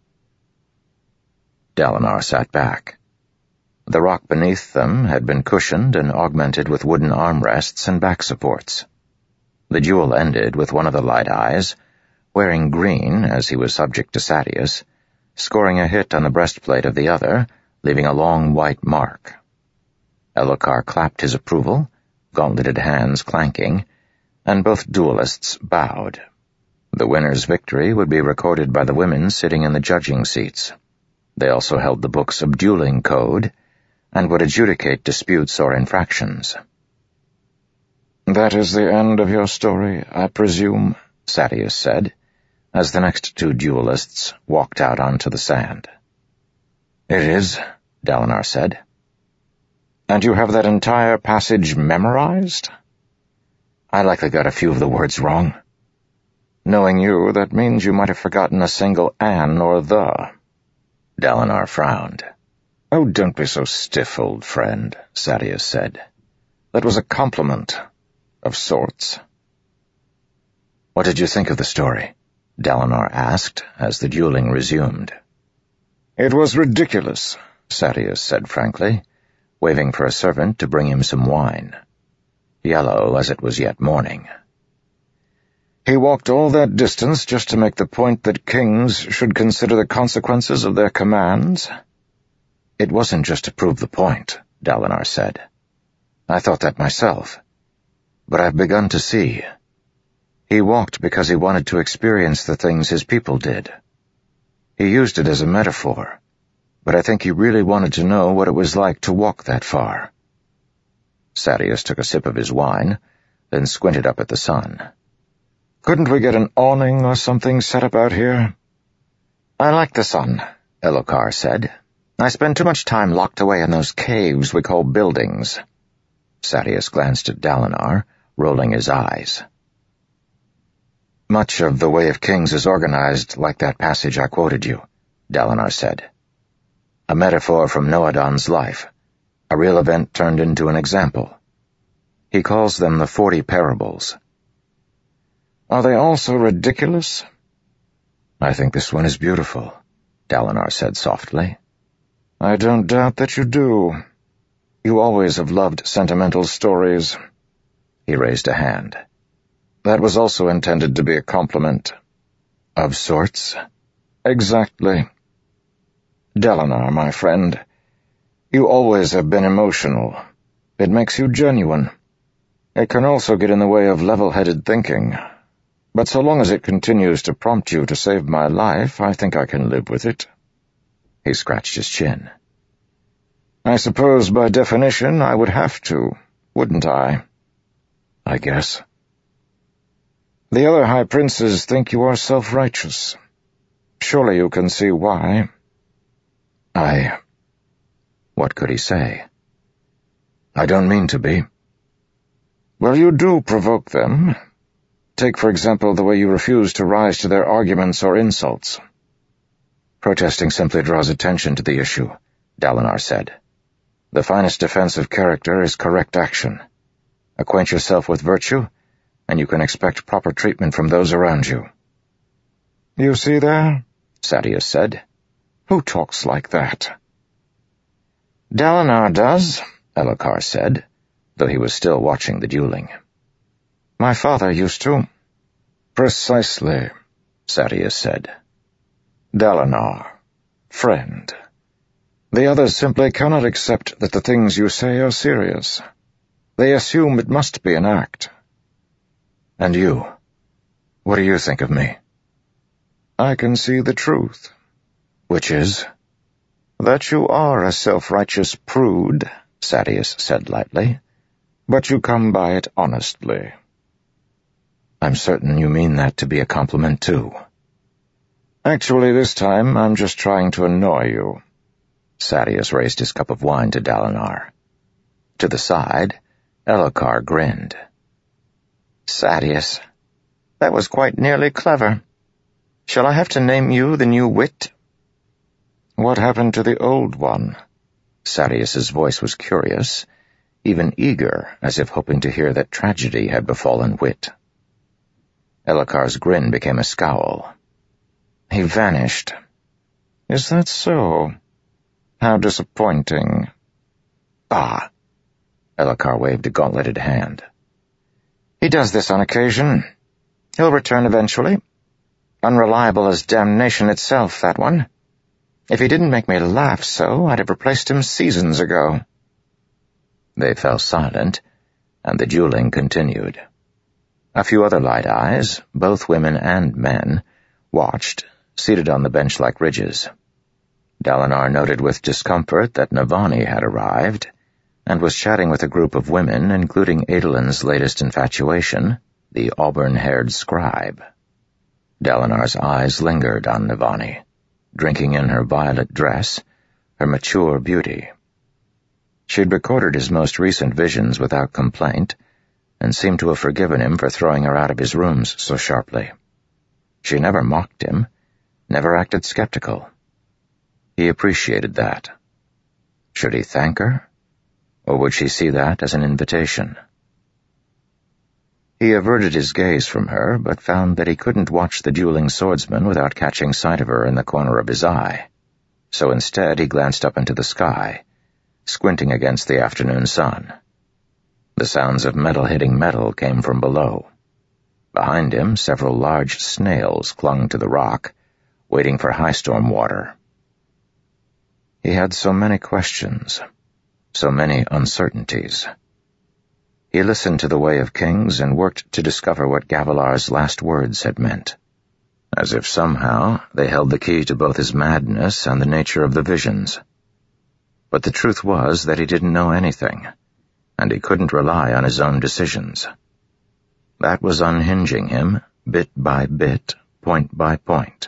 Dalinar sat back. The rock beneath them had been cushioned and augmented with wooden armrests and back supports. The duel ended with one of the light eyes, wearing green as he was subject to Sadeas, scoring a hit on the breastplate of the other, leaving a long white mark. Elhokar clapped his approval, gauntleted hands clanking, and both duelists bowed. The winner's victory would be recorded by the women sitting in the judging seats. They also held the books of dueling code and would adjudicate disputes or infractions. "That is the end of your story, I presume," Sadeas said, as the next two duelists walked out onto the sand. "It is," Dalinar said. "And you have that entire passage memorized?" "I likely got a few of the words wrong." "Knowing you, that means you might have forgotten a single an or the." Dalinar frowned. "Oh, don't be so stiff, old friend," Sadeas said. "That was a compliment, of sorts." "What did you think of the story?" Dalinar asked as the dueling resumed. "It was ridiculous," Sadeas said frankly, waving for a servant to bring him some wine. Yellow as it was yet morning. "He walked all that distance just to make the point that kings should consider the consequences of their commands?" "It wasn't just to prove the point," Dalinar said. "I thought that myself. But I've begun to see. He walked because he wanted to experience the things his people did. He used it as a metaphor, but I think he really wanted to know what it was like to walk that far." Sadeas took a sip of his wine, then squinted up at the sun. "Couldn't we get an awning or something set up out here?" "I like the sun," Elhokar said. "I spend too much time locked away in those caves we call buildings." Sadeas glanced at Dalinar, rolling his eyes. "Much of the Way of Kings is organized like that passage I quoted you," Dalinar said. "A metaphor from Nohadon's life, a real event turned into an example. He calls them the Forty Parables." "Are they all so ridiculous?" "I think this one is beautiful," Dalinar said softly. "I don't doubt that you do. You always have loved sentimental stories." He raised a hand. That was also intended to be a compliment. Of sorts. Exactly. Dalinar, my friend, you always have been emotional. It makes you genuine. It can also get in the way of level-headed thinking. But so long as it continues to prompt you to save my life, I think I can live with it. He scratched his chin. I suppose by definition I would have to, wouldn't I? I guess. The other High Princes think you are self-righteous. Surely you can see why. I... What could he say? I don't mean to be. Well, you do provoke them. Take, for example, the way you refuse to rise to their arguments or insults. Protesting simply draws attention to the issue, Dalinar said. The finest defense of character is correct action. Acquaint yourself with virtue, and you can expect proper treatment from those around you. You see there? Sadeas said. Who talks like that? Dalinar does, Elhokar said, though he was still watching the dueling. My father used to. Precisely, Sadeas said. Dalinar, friend. The others simply cannot accept that the things you say are serious. They assume it must be an act. And you? What do you think of me? I can see the truth. Which is? That you are a self-righteous prude, Sadeas said lightly, but you come by it honestly. I'm certain you mean that to be a compliment, too. Actually, this time I'm just trying to annoy you. Sadeas raised his cup of wine to Dalinar. To the side, Elhokar grinned. Sadeas, that was quite nearly clever. Shall I have to name you the new wit? What happened to the old one? Sadeas's voice was curious, even eager, as if hoping to hear that tragedy had befallen wit. Elhokar's grin became a scowl. He vanished. Is that so? How disappointing. Ah! Elhokar waved a gauntleted hand. He does this on occasion. He'll return eventually. Unreliable as damnation itself, that one. If he didn't make me laugh so, I'd have replaced him seasons ago. They fell silent, and the dueling continued. A few other light eyes, both women and men, watched, seated on the bench-like ridges. Dalinar noted with discomfort that Navani had arrived, and was chatting with a group of women, including Adolin's latest infatuation, the auburn-haired scribe. Dalinar's eyes lingered on Navani, drinking in her violet dress, her mature beauty. She'd recorded his most recent visions without complaint, and seemed to have forgiven him for throwing her out of his rooms so sharply. She never mocked him, never acted skeptical. He appreciated that. Should he thank her, or would she see that as an invitation? He averted his gaze from her, but found that he couldn't watch the dueling swordsman without catching sight of her in the corner of his eye. So instead he glanced up into the sky, squinting against the afternoon sun. The sounds of metal hitting metal came from below. Behind him, several large snails clung to the rock, waiting for high storm water. He had so many questions, so many uncertainties. He listened to the Way of Kings and worked to discover what Gavilar's last words had meant, as if somehow they held the key to both his madness and the nature of the visions. But the truth was that he didn't know anything, and he couldn't rely on his own decisions. That was unhinging him, bit by bit, point by point.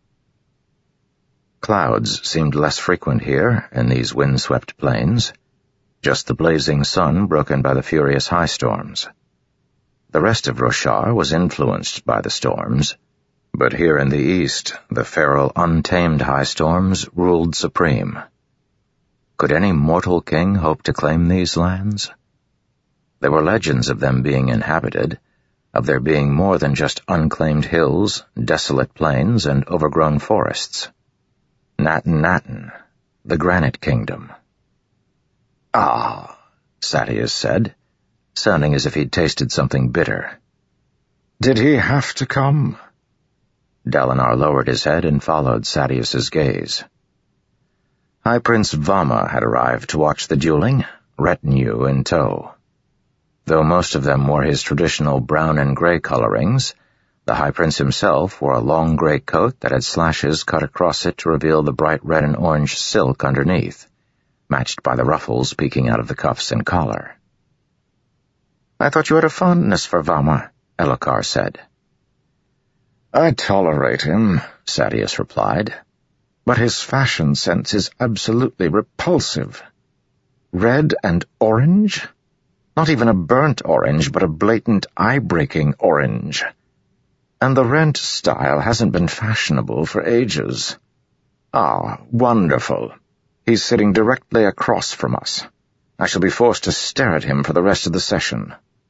Clouds seemed less frequent here, in these wind-swept plains, just the blazing sun broken by the furious high storms. The rest of Roshar was influenced by the storms, but here in the east, the feral, untamed high storms ruled supreme. Could any mortal king hope to claim these lands? There were legends of them being inhabited, of there being more than just unclaimed hills, desolate plains, and overgrown forests. Natan Natan, the Granite Kingdom. Ah, Sadeas said, sounding as if he'd tasted something bitter. Did he have to come? Dalinar lowered his head and followed Sadeas's gaze. High Prince Vama had arrived to watch the dueling, retinue in tow. Though most of them wore his traditional brown and gray colorings, the High Prince himself wore a long gray coat that had slashes cut across it to reveal the bright red and orange silk underneath, matched by the ruffles peeking out of the cuffs and collar. "I thought you had a fondness for Vama," Elhokar said. "I tolerate him," Sadeas replied, "but his fashion sense is absolutely repulsive. Red and orange? Not even a burnt orange, but a blatant eye-breaking orange. And the rent style hasn't been fashionable for ages. Ah, wonderful. He's sitting directly across from us. I shall be forced to stare at him for the rest of the session."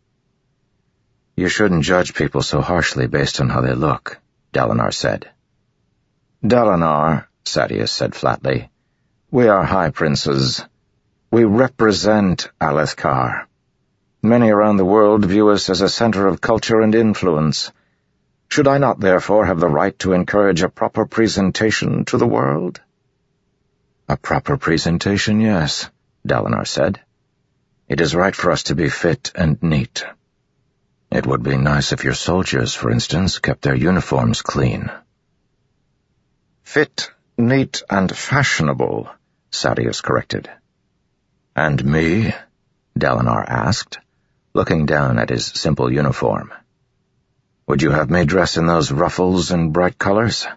"You shouldn't judge people so harshly based on how they look," Dalinar said. "Dalinar," Sadeas said flatly, "we are High Princes. We represent Alethkar. Many around the world view us as a center of culture and influence. Should I not therefore have the right to encourage a proper presentation to the world?" "A proper presentation, yes," Dalinar said. "It is right for us to be fit and neat. It would be nice if your soldiers, for instance, kept their uniforms clean." "Fit, neat, and fashionable," Sadeas corrected. "And me?" Dalinar asked, looking down at his simple uniform. "Would you have me dress in those ruffles and bright colors?"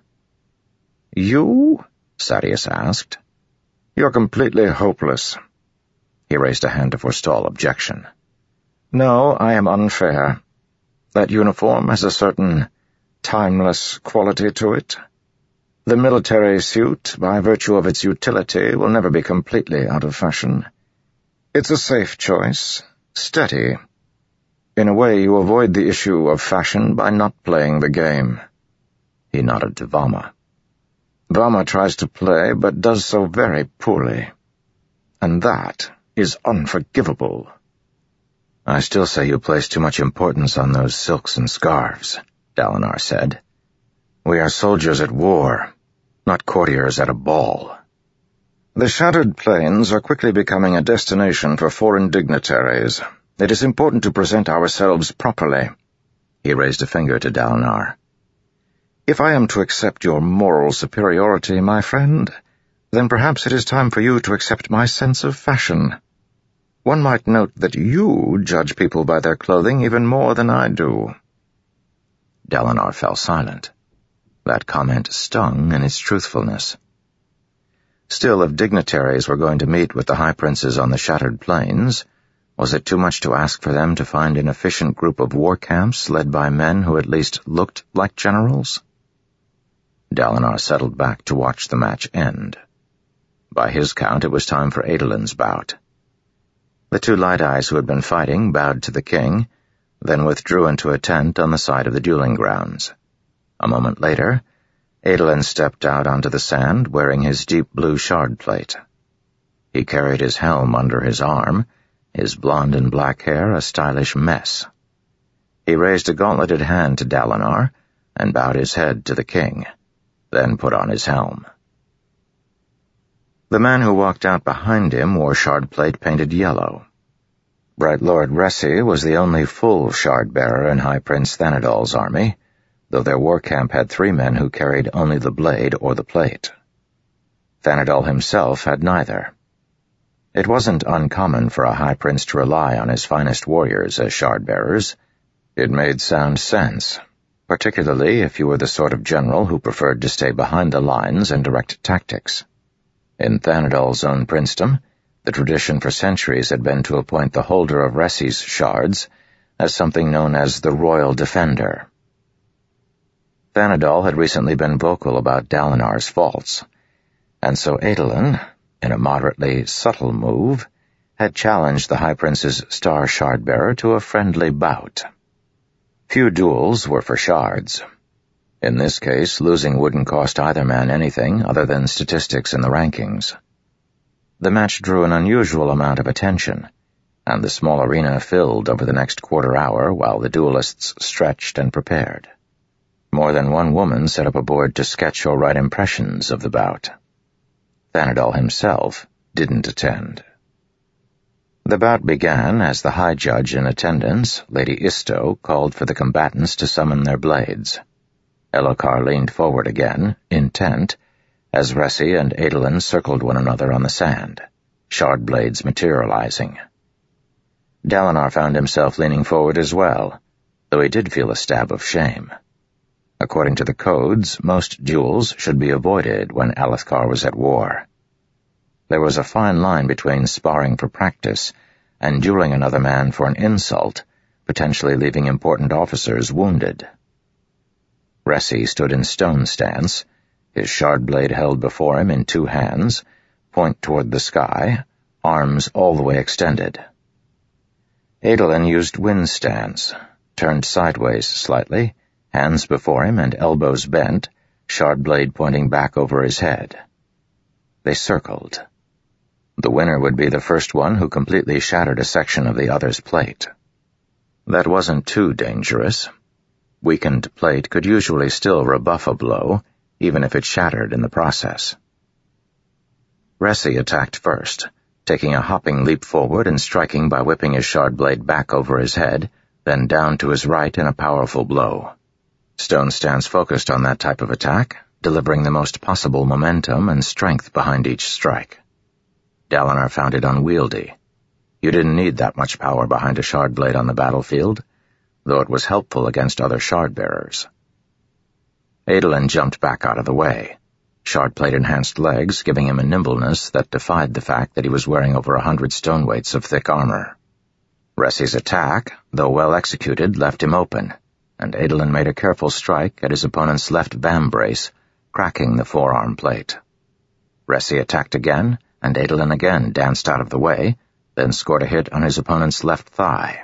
"You?" Sadeas asked. "You're completely hopeless." He raised a hand to forestall objection. "No, I am unfair. That uniform has a certain timeless quality to it. The military suit, by virtue of its utility, will never be completely out of fashion. It's a safe choice, steady. In a way, you avoid the issue of fashion by not playing the game." He nodded to Vama. "Vama tries to play, but does so very poorly. And that is unforgivable." "I still say you place too much importance on those silks and scarves," Dalinar said. "We are soldiers at war, not courtiers at a ball." "The Shattered Plains are quickly becoming a destination for foreign dignitaries. It is important to present ourselves properly." He raised a finger to Dalinar. "If I am to accept your moral superiority, my friend, then perhaps it is time for you to accept my sense of fashion. One might note that you judge people by their clothing even more than I do." Dalinar fell silent. That comment stung in its truthfulness. Still, if dignitaries were going to meet with the High Princes on the Shattered Plains, was it too much to ask for them to find an efficient group of war camps led by men who at least looked like generals? Dalinar settled back to watch the match end. By his count, it was time for Adolin's bout. The two Light Eyes who had been fighting bowed to the king, then withdrew into a tent on the side of the dueling grounds. A moment later, Adolin stepped out onto the sand wearing his deep blue shard plate. He carried his helm under his arm, his blonde and black hair a stylish mess. He raised a gauntleted hand to Dalinar and bowed his head to the king, then put on his helm. The man who walked out behind him wore shard plate painted yellow. Bright Lord Resi was the only full shard-bearer in High Prince Thanadal's army, though their war camp had three men who carried only the blade or the plate. Thanadal himself had neither. It wasn't uncommon for a High Prince to rely on his finest warriors as shard-bearers. It made sound sense, particularly if you were the sort of general who preferred to stay behind the lines and direct tactics. In Thanadal's own princedom, the tradition for centuries had been to appoint the holder of Resi's shards as something known as the Royal Defender. Thanadal had recently been vocal about Dalinar's faults, and so Adolin, in a moderately subtle move, had challenged the High Prince's star shard-bearer to a friendly bout. Few duels were for shards. In this case, losing wouldn't cost either man anything other than statistics in the rankings. The match drew an unusual amount of attention, and the small arena filled over the next quarter hour while the duelists stretched and prepared. More than one woman set up a board to sketch or write impressions of the bout. Thanadal himself didn't attend. The bout began as the high judge in attendance, Lady Isto, called for the combatants to summon their blades. Elhokar leaned forward again, intent, as Resi and Adolin circled one another on the sand, shard blades materializing. Dalinar found himself leaning forward as well, though he did feel a stab of shame. According to the codes, most duels should be avoided when Alethkar was at war. There was a fine line between sparring for practice and dueling another man for an insult, potentially leaving important officers wounded. Resi stood in stone stance, his shard blade held before him in two hands, point toward the sky, arms all the way extended. Adolin used wind stance, turned sideways slightly, hands before him and elbows bent, shard blade pointing back over his head. They circled. The winner would be the first one who completely shattered a section of the other's plate. That wasn't too dangerous. Weakened plate could usually still rebuff a blow, even if it shattered in the process. Resi attacked first, taking a hopping leap forward and striking by whipping his shard blade back over his head, then down to his right in a powerful blow. Stone Stance focused on that type of attack, delivering the most possible momentum and strength behind each strike. Dalinar found it unwieldy. You didn't need that much power behind a shard blade on the battlefield, though it was helpful against other shard-bearers. Adolin jumped back out of the way, shard-plate-enhanced legs giving him a nimbleness that defied the fact that he was wearing over a hundred stone weights of thick armor. Resi's attack, though well executed, left him open, and Adolin made a careful strike at his opponent's left vambrace, cracking the forearm plate. Resi attacked again, and Adolin again danced out of the way, then scored a hit on his opponent's left thigh.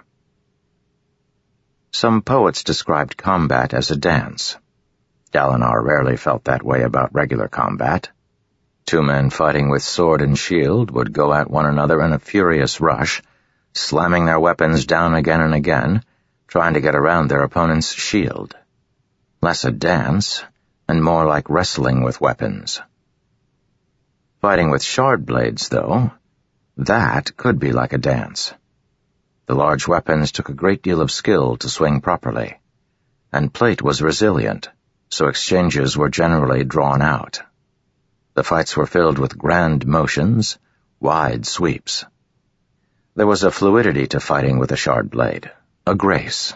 Some poets described combat as a dance. Dalinar rarely felt that way about regular combat. Two men fighting with sword and shield would go at one another in a furious rush, slamming their weapons down again and again, trying to get around their opponent's shield. Less a dance, and more like wrestling with weapons. Fighting with shard blades, though, that could be like a dance. The large weapons took a great deal of skill to swing properly, and plate was resilient, so exchanges were generally drawn out. The fights were filled with grand motions, wide sweeps. There was a fluidity to fighting with a shard blade, a grace.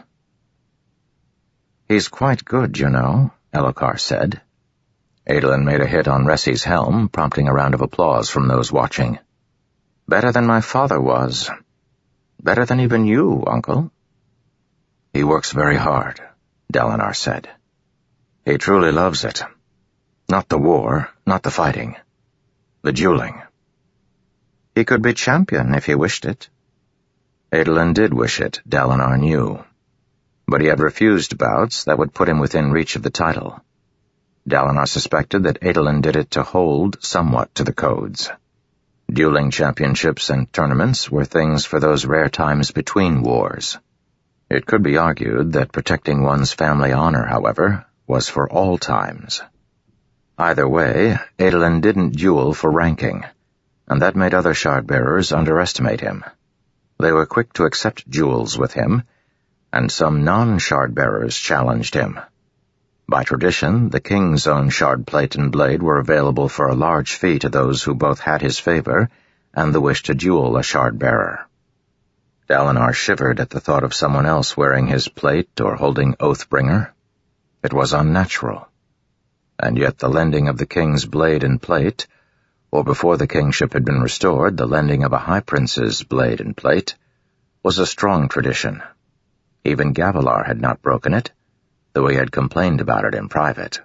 "He's quite good, you know," Elhokar said. Adolin made a hit on Resi's helm, prompting a round of applause from those watching. "Better than my father was. Better than even you, Uncle." "He works very hard," Dalinar said. "He truly loves it. Not the war, not the fighting. The dueling." "He could be champion if he wished it." Adolin did wish it, Dalinar knew. But he had refused bouts that would put him within reach of the title. Dalinar suspected that Adolin did it to hold somewhat to the codes. Dueling championships and tournaments were things for those rare times between wars. It could be argued that protecting one's family honor, however, was for all times. Either way, Adolin didn't duel for ranking, and that made other shard-bearers underestimate him. They were quick to accept duels with him, and some non-shard-bearers challenged him. By tradition, the king's own shard plate and blade were available for a large fee to those who both had his favor and the wish to duel a shard-bearer. Dalinar shivered at the thought of someone else wearing his plate or holding Oathbringer. It was unnatural. And yet the lending of the king's blade and plate, or before the kingship had been restored, the lending of a high prince's blade and plate, was a strong tradition. Even Gavilar had not broken it, though he had complained about it in private.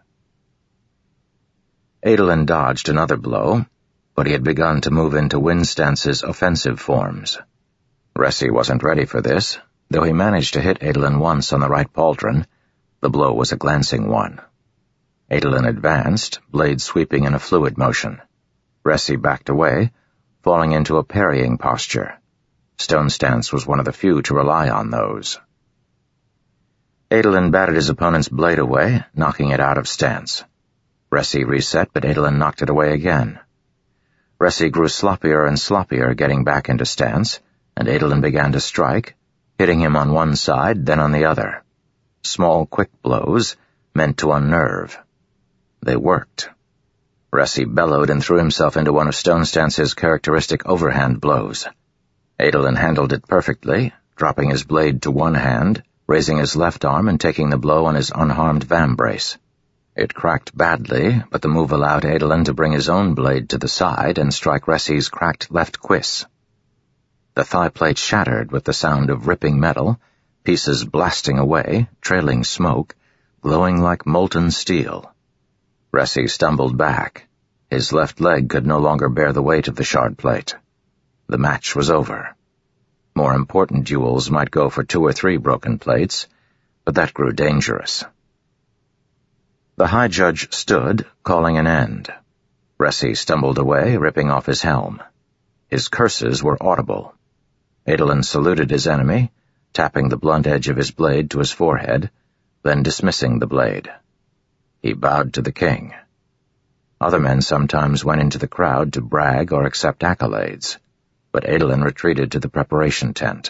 Adolin dodged another blow, but he had begun to move into Windstance's offensive forms. Resi wasn't ready for this, though he managed to hit Adolin once on the right pauldron. The blow was a glancing one. Adolin advanced, blade sweeping in a fluid motion. Resi backed away, falling into a parrying posture. Stone stance was one of the few to rely on those. Adolin batted his opponent's blade away, knocking it out of stance. Resi reset, but Adolin knocked it away again. Resi grew sloppier and sloppier getting back into stance, and Adolin began to strike, hitting him on one side, then on the other. Small, quick blows, meant to unnerve. They worked. Resi bellowed and threw himself into one of Stone Stance's characteristic overhand blows. Adolin handled it perfectly, dropping his blade to one hand, raising his left arm and taking the blow on his unharmed vambrace. It cracked badly, but the move allowed Adolin to bring his own blade to the side and strike Resi's cracked left cuisse. The thigh plate shattered with the sound of ripping metal, pieces blasting away, trailing smoke, glowing like molten steel. Resi stumbled back. His left leg could no longer bear the weight of the shard plate. The match was over. More important duels might go for two or three broken plates, but that grew dangerous. The High Judge stood, calling an end. Resi stumbled away, ripping off his helm. His curses were audible. Adolin saluted his enemy, tapping the blunt edge of his blade to his forehead, then dismissing the blade. He bowed to the king. Other men sometimes went into the crowd to brag or accept accolades, but Adolin retreated to the preparation tent.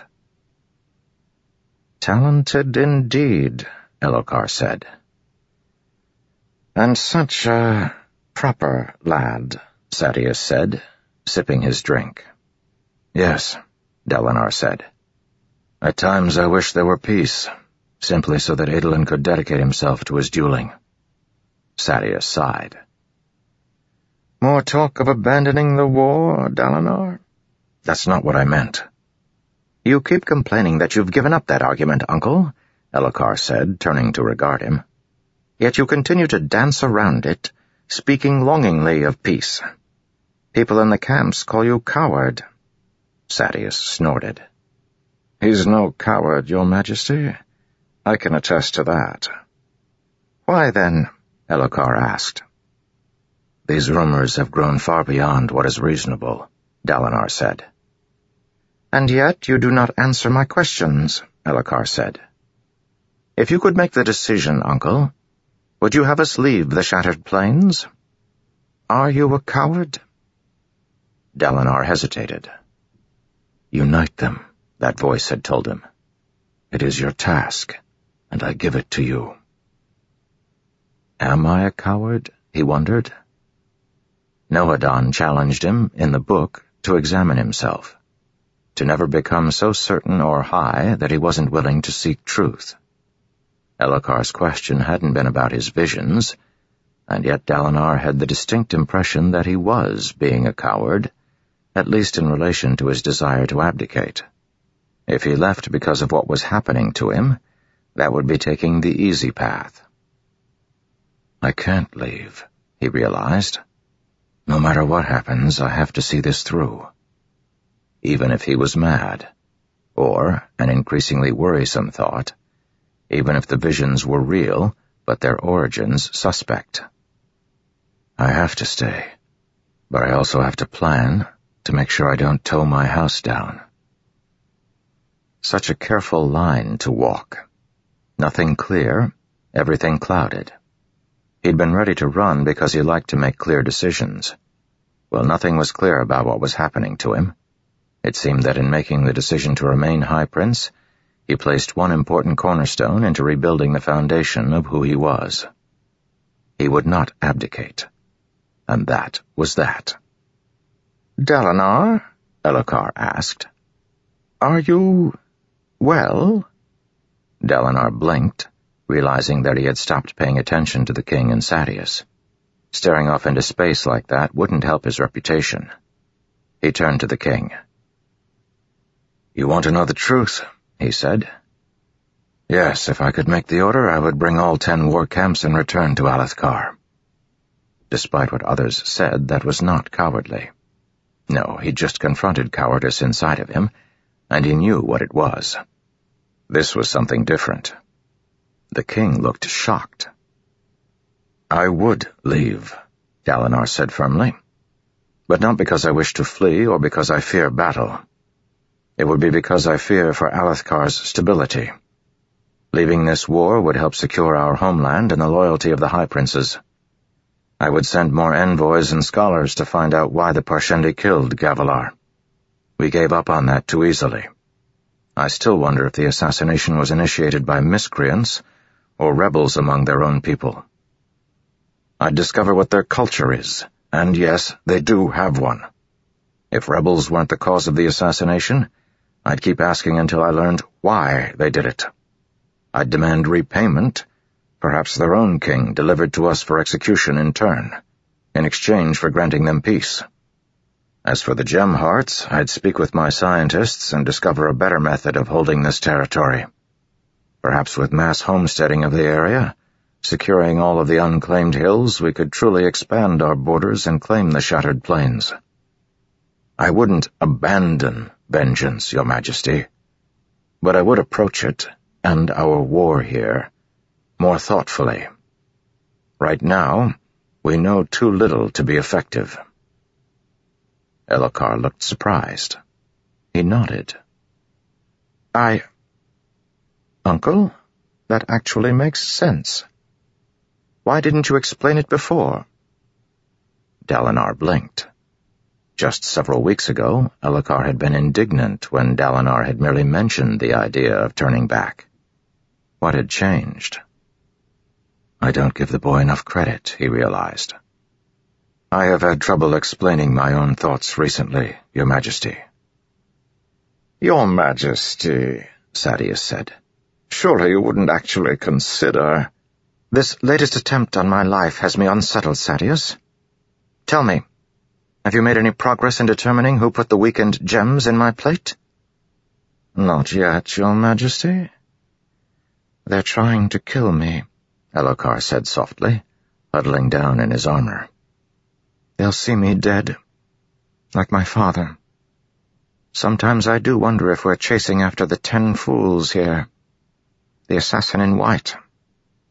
"Talented indeed," Elhokar said. "And such a proper lad," Sadeas said, sipping his drink. "Yes," Dalinar said. "At times I wish there were peace, simply so that Adolin could dedicate himself to his dueling." Sadeas sighed. "More talk of abandoning the war, Dalinar?" "That's not what I meant." "You keep complaining that you've given up that argument, Uncle," Elhokar said, turning to regard him. "Yet you continue to dance around it, speaking longingly of peace. People in the camps call you coward." Sadeas snorted. "He's no coward, Your Majesty. I can attest to that." "Why then?" Elhokar asked. "These rumors have grown far beyond what is reasonable," Dalinar said. "And yet you do not answer my questions," Elhokar said. "If you could make the decision, Uncle, would you have us leave the Shattered Plains? Are you a coward?" Dalinar hesitated. "Unite them," that voice had told him. "It is your task, and I give it to you." Am I a coward? He wondered. Nohadon challenged him, in the book, to examine himself, to never become so certain or high that he wasn't willing to seek truth. Elhokar's question hadn't been about his visions, and yet Dalinar had the distinct impression that he was being a coward, at least in relation to his desire to abdicate. If he left because of what was happening to him, that would be taking the easy path. I can't leave, he realized. No matter what happens, I have to see this through. Even if he was mad, or, an increasingly worrisome thought, even if the visions were real, but their origins suspect. I have to stay, but I also have to plan to make sure I don't tow my house down. Such a careful line to walk. Nothing clear, everything clouded. He'd been ready to run because he liked to make clear decisions. Well, nothing was clear about what was happening to him. It seemed that in making the decision to remain High Prince, he placed one important cornerstone into rebuilding the foundation of who he was. He would not abdicate. And that was that. Dalinar? Elhokar asked. Are you... well? Dalinar blinked, realizing that he had stopped paying attention to the king and Sadeas. Staring off into space like that wouldn't help his reputation. He turned to the king. You want to know the truth, he said. Yes, if I could make the order, I would bring all ten war camps and return to Alethkar. Despite what others said, that was not cowardly. No, he'd just confronted cowardice inside of him, and he knew what it was. This was something different. The king looked shocked. I would leave, Dalinar said firmly, but not because I wish to flee or because I fear battle. It would be because I fear for Alethkar's stability. Leaving this war would help secure our homeland and the loyalty of the High Princes. I would send more envoys and scholars to find out why the Parshendi killed Gavilar. We gave up on that too easily. I still wonder if the assassination was initiated by miscreants or rebels among their own people. I'd discover what their culture is, and yes, they do have one. If rebels weren't the cause of the assassination, I'd keep asking until I learned why they did it. I'd demand repayment, perhaps their own king delivered to us for execution in turn, in exchange for granting them peace. As for the gem hearts, I'd speak with my scientists and discover a better method of holding this territory. Perhaps with mass homesteading of the area, securing all of the unclaimed hills, we could truly expand our borders and claim the Shattered Plains. I wouldn't abandon vengeance, Your Majesty, but I would approach it, and our war here, more thoughtfully. Right now, we know too little to be effective. Elhokar looked surprised. He nodded. I... Uncle, that actually makes sense. Why didn't you explain it before? Dalinar blinked. Just several weeks ago, Elhokar had been indignant when Dalinar had merely mentioned the idea of turning back. What had changed? I don't give the boy enough credit, he realized. I have had trouble explaining my own thoughts recently, Your Majesty. Your Majesty, Sadeas said. Surely you wouldn't actually consider... This latest attempt on my life has me unsettled, Sadeas. Tell me, have you made any progress in determining who put the weakened gems in my plate? Not yet, Your Majesty. They're trying to kill me, Elhokar said softly, huddling down in his armor. They'll see me dead, like my father. Sometimes I do wonder if we're chasing after the ten fools here. The assassin in white,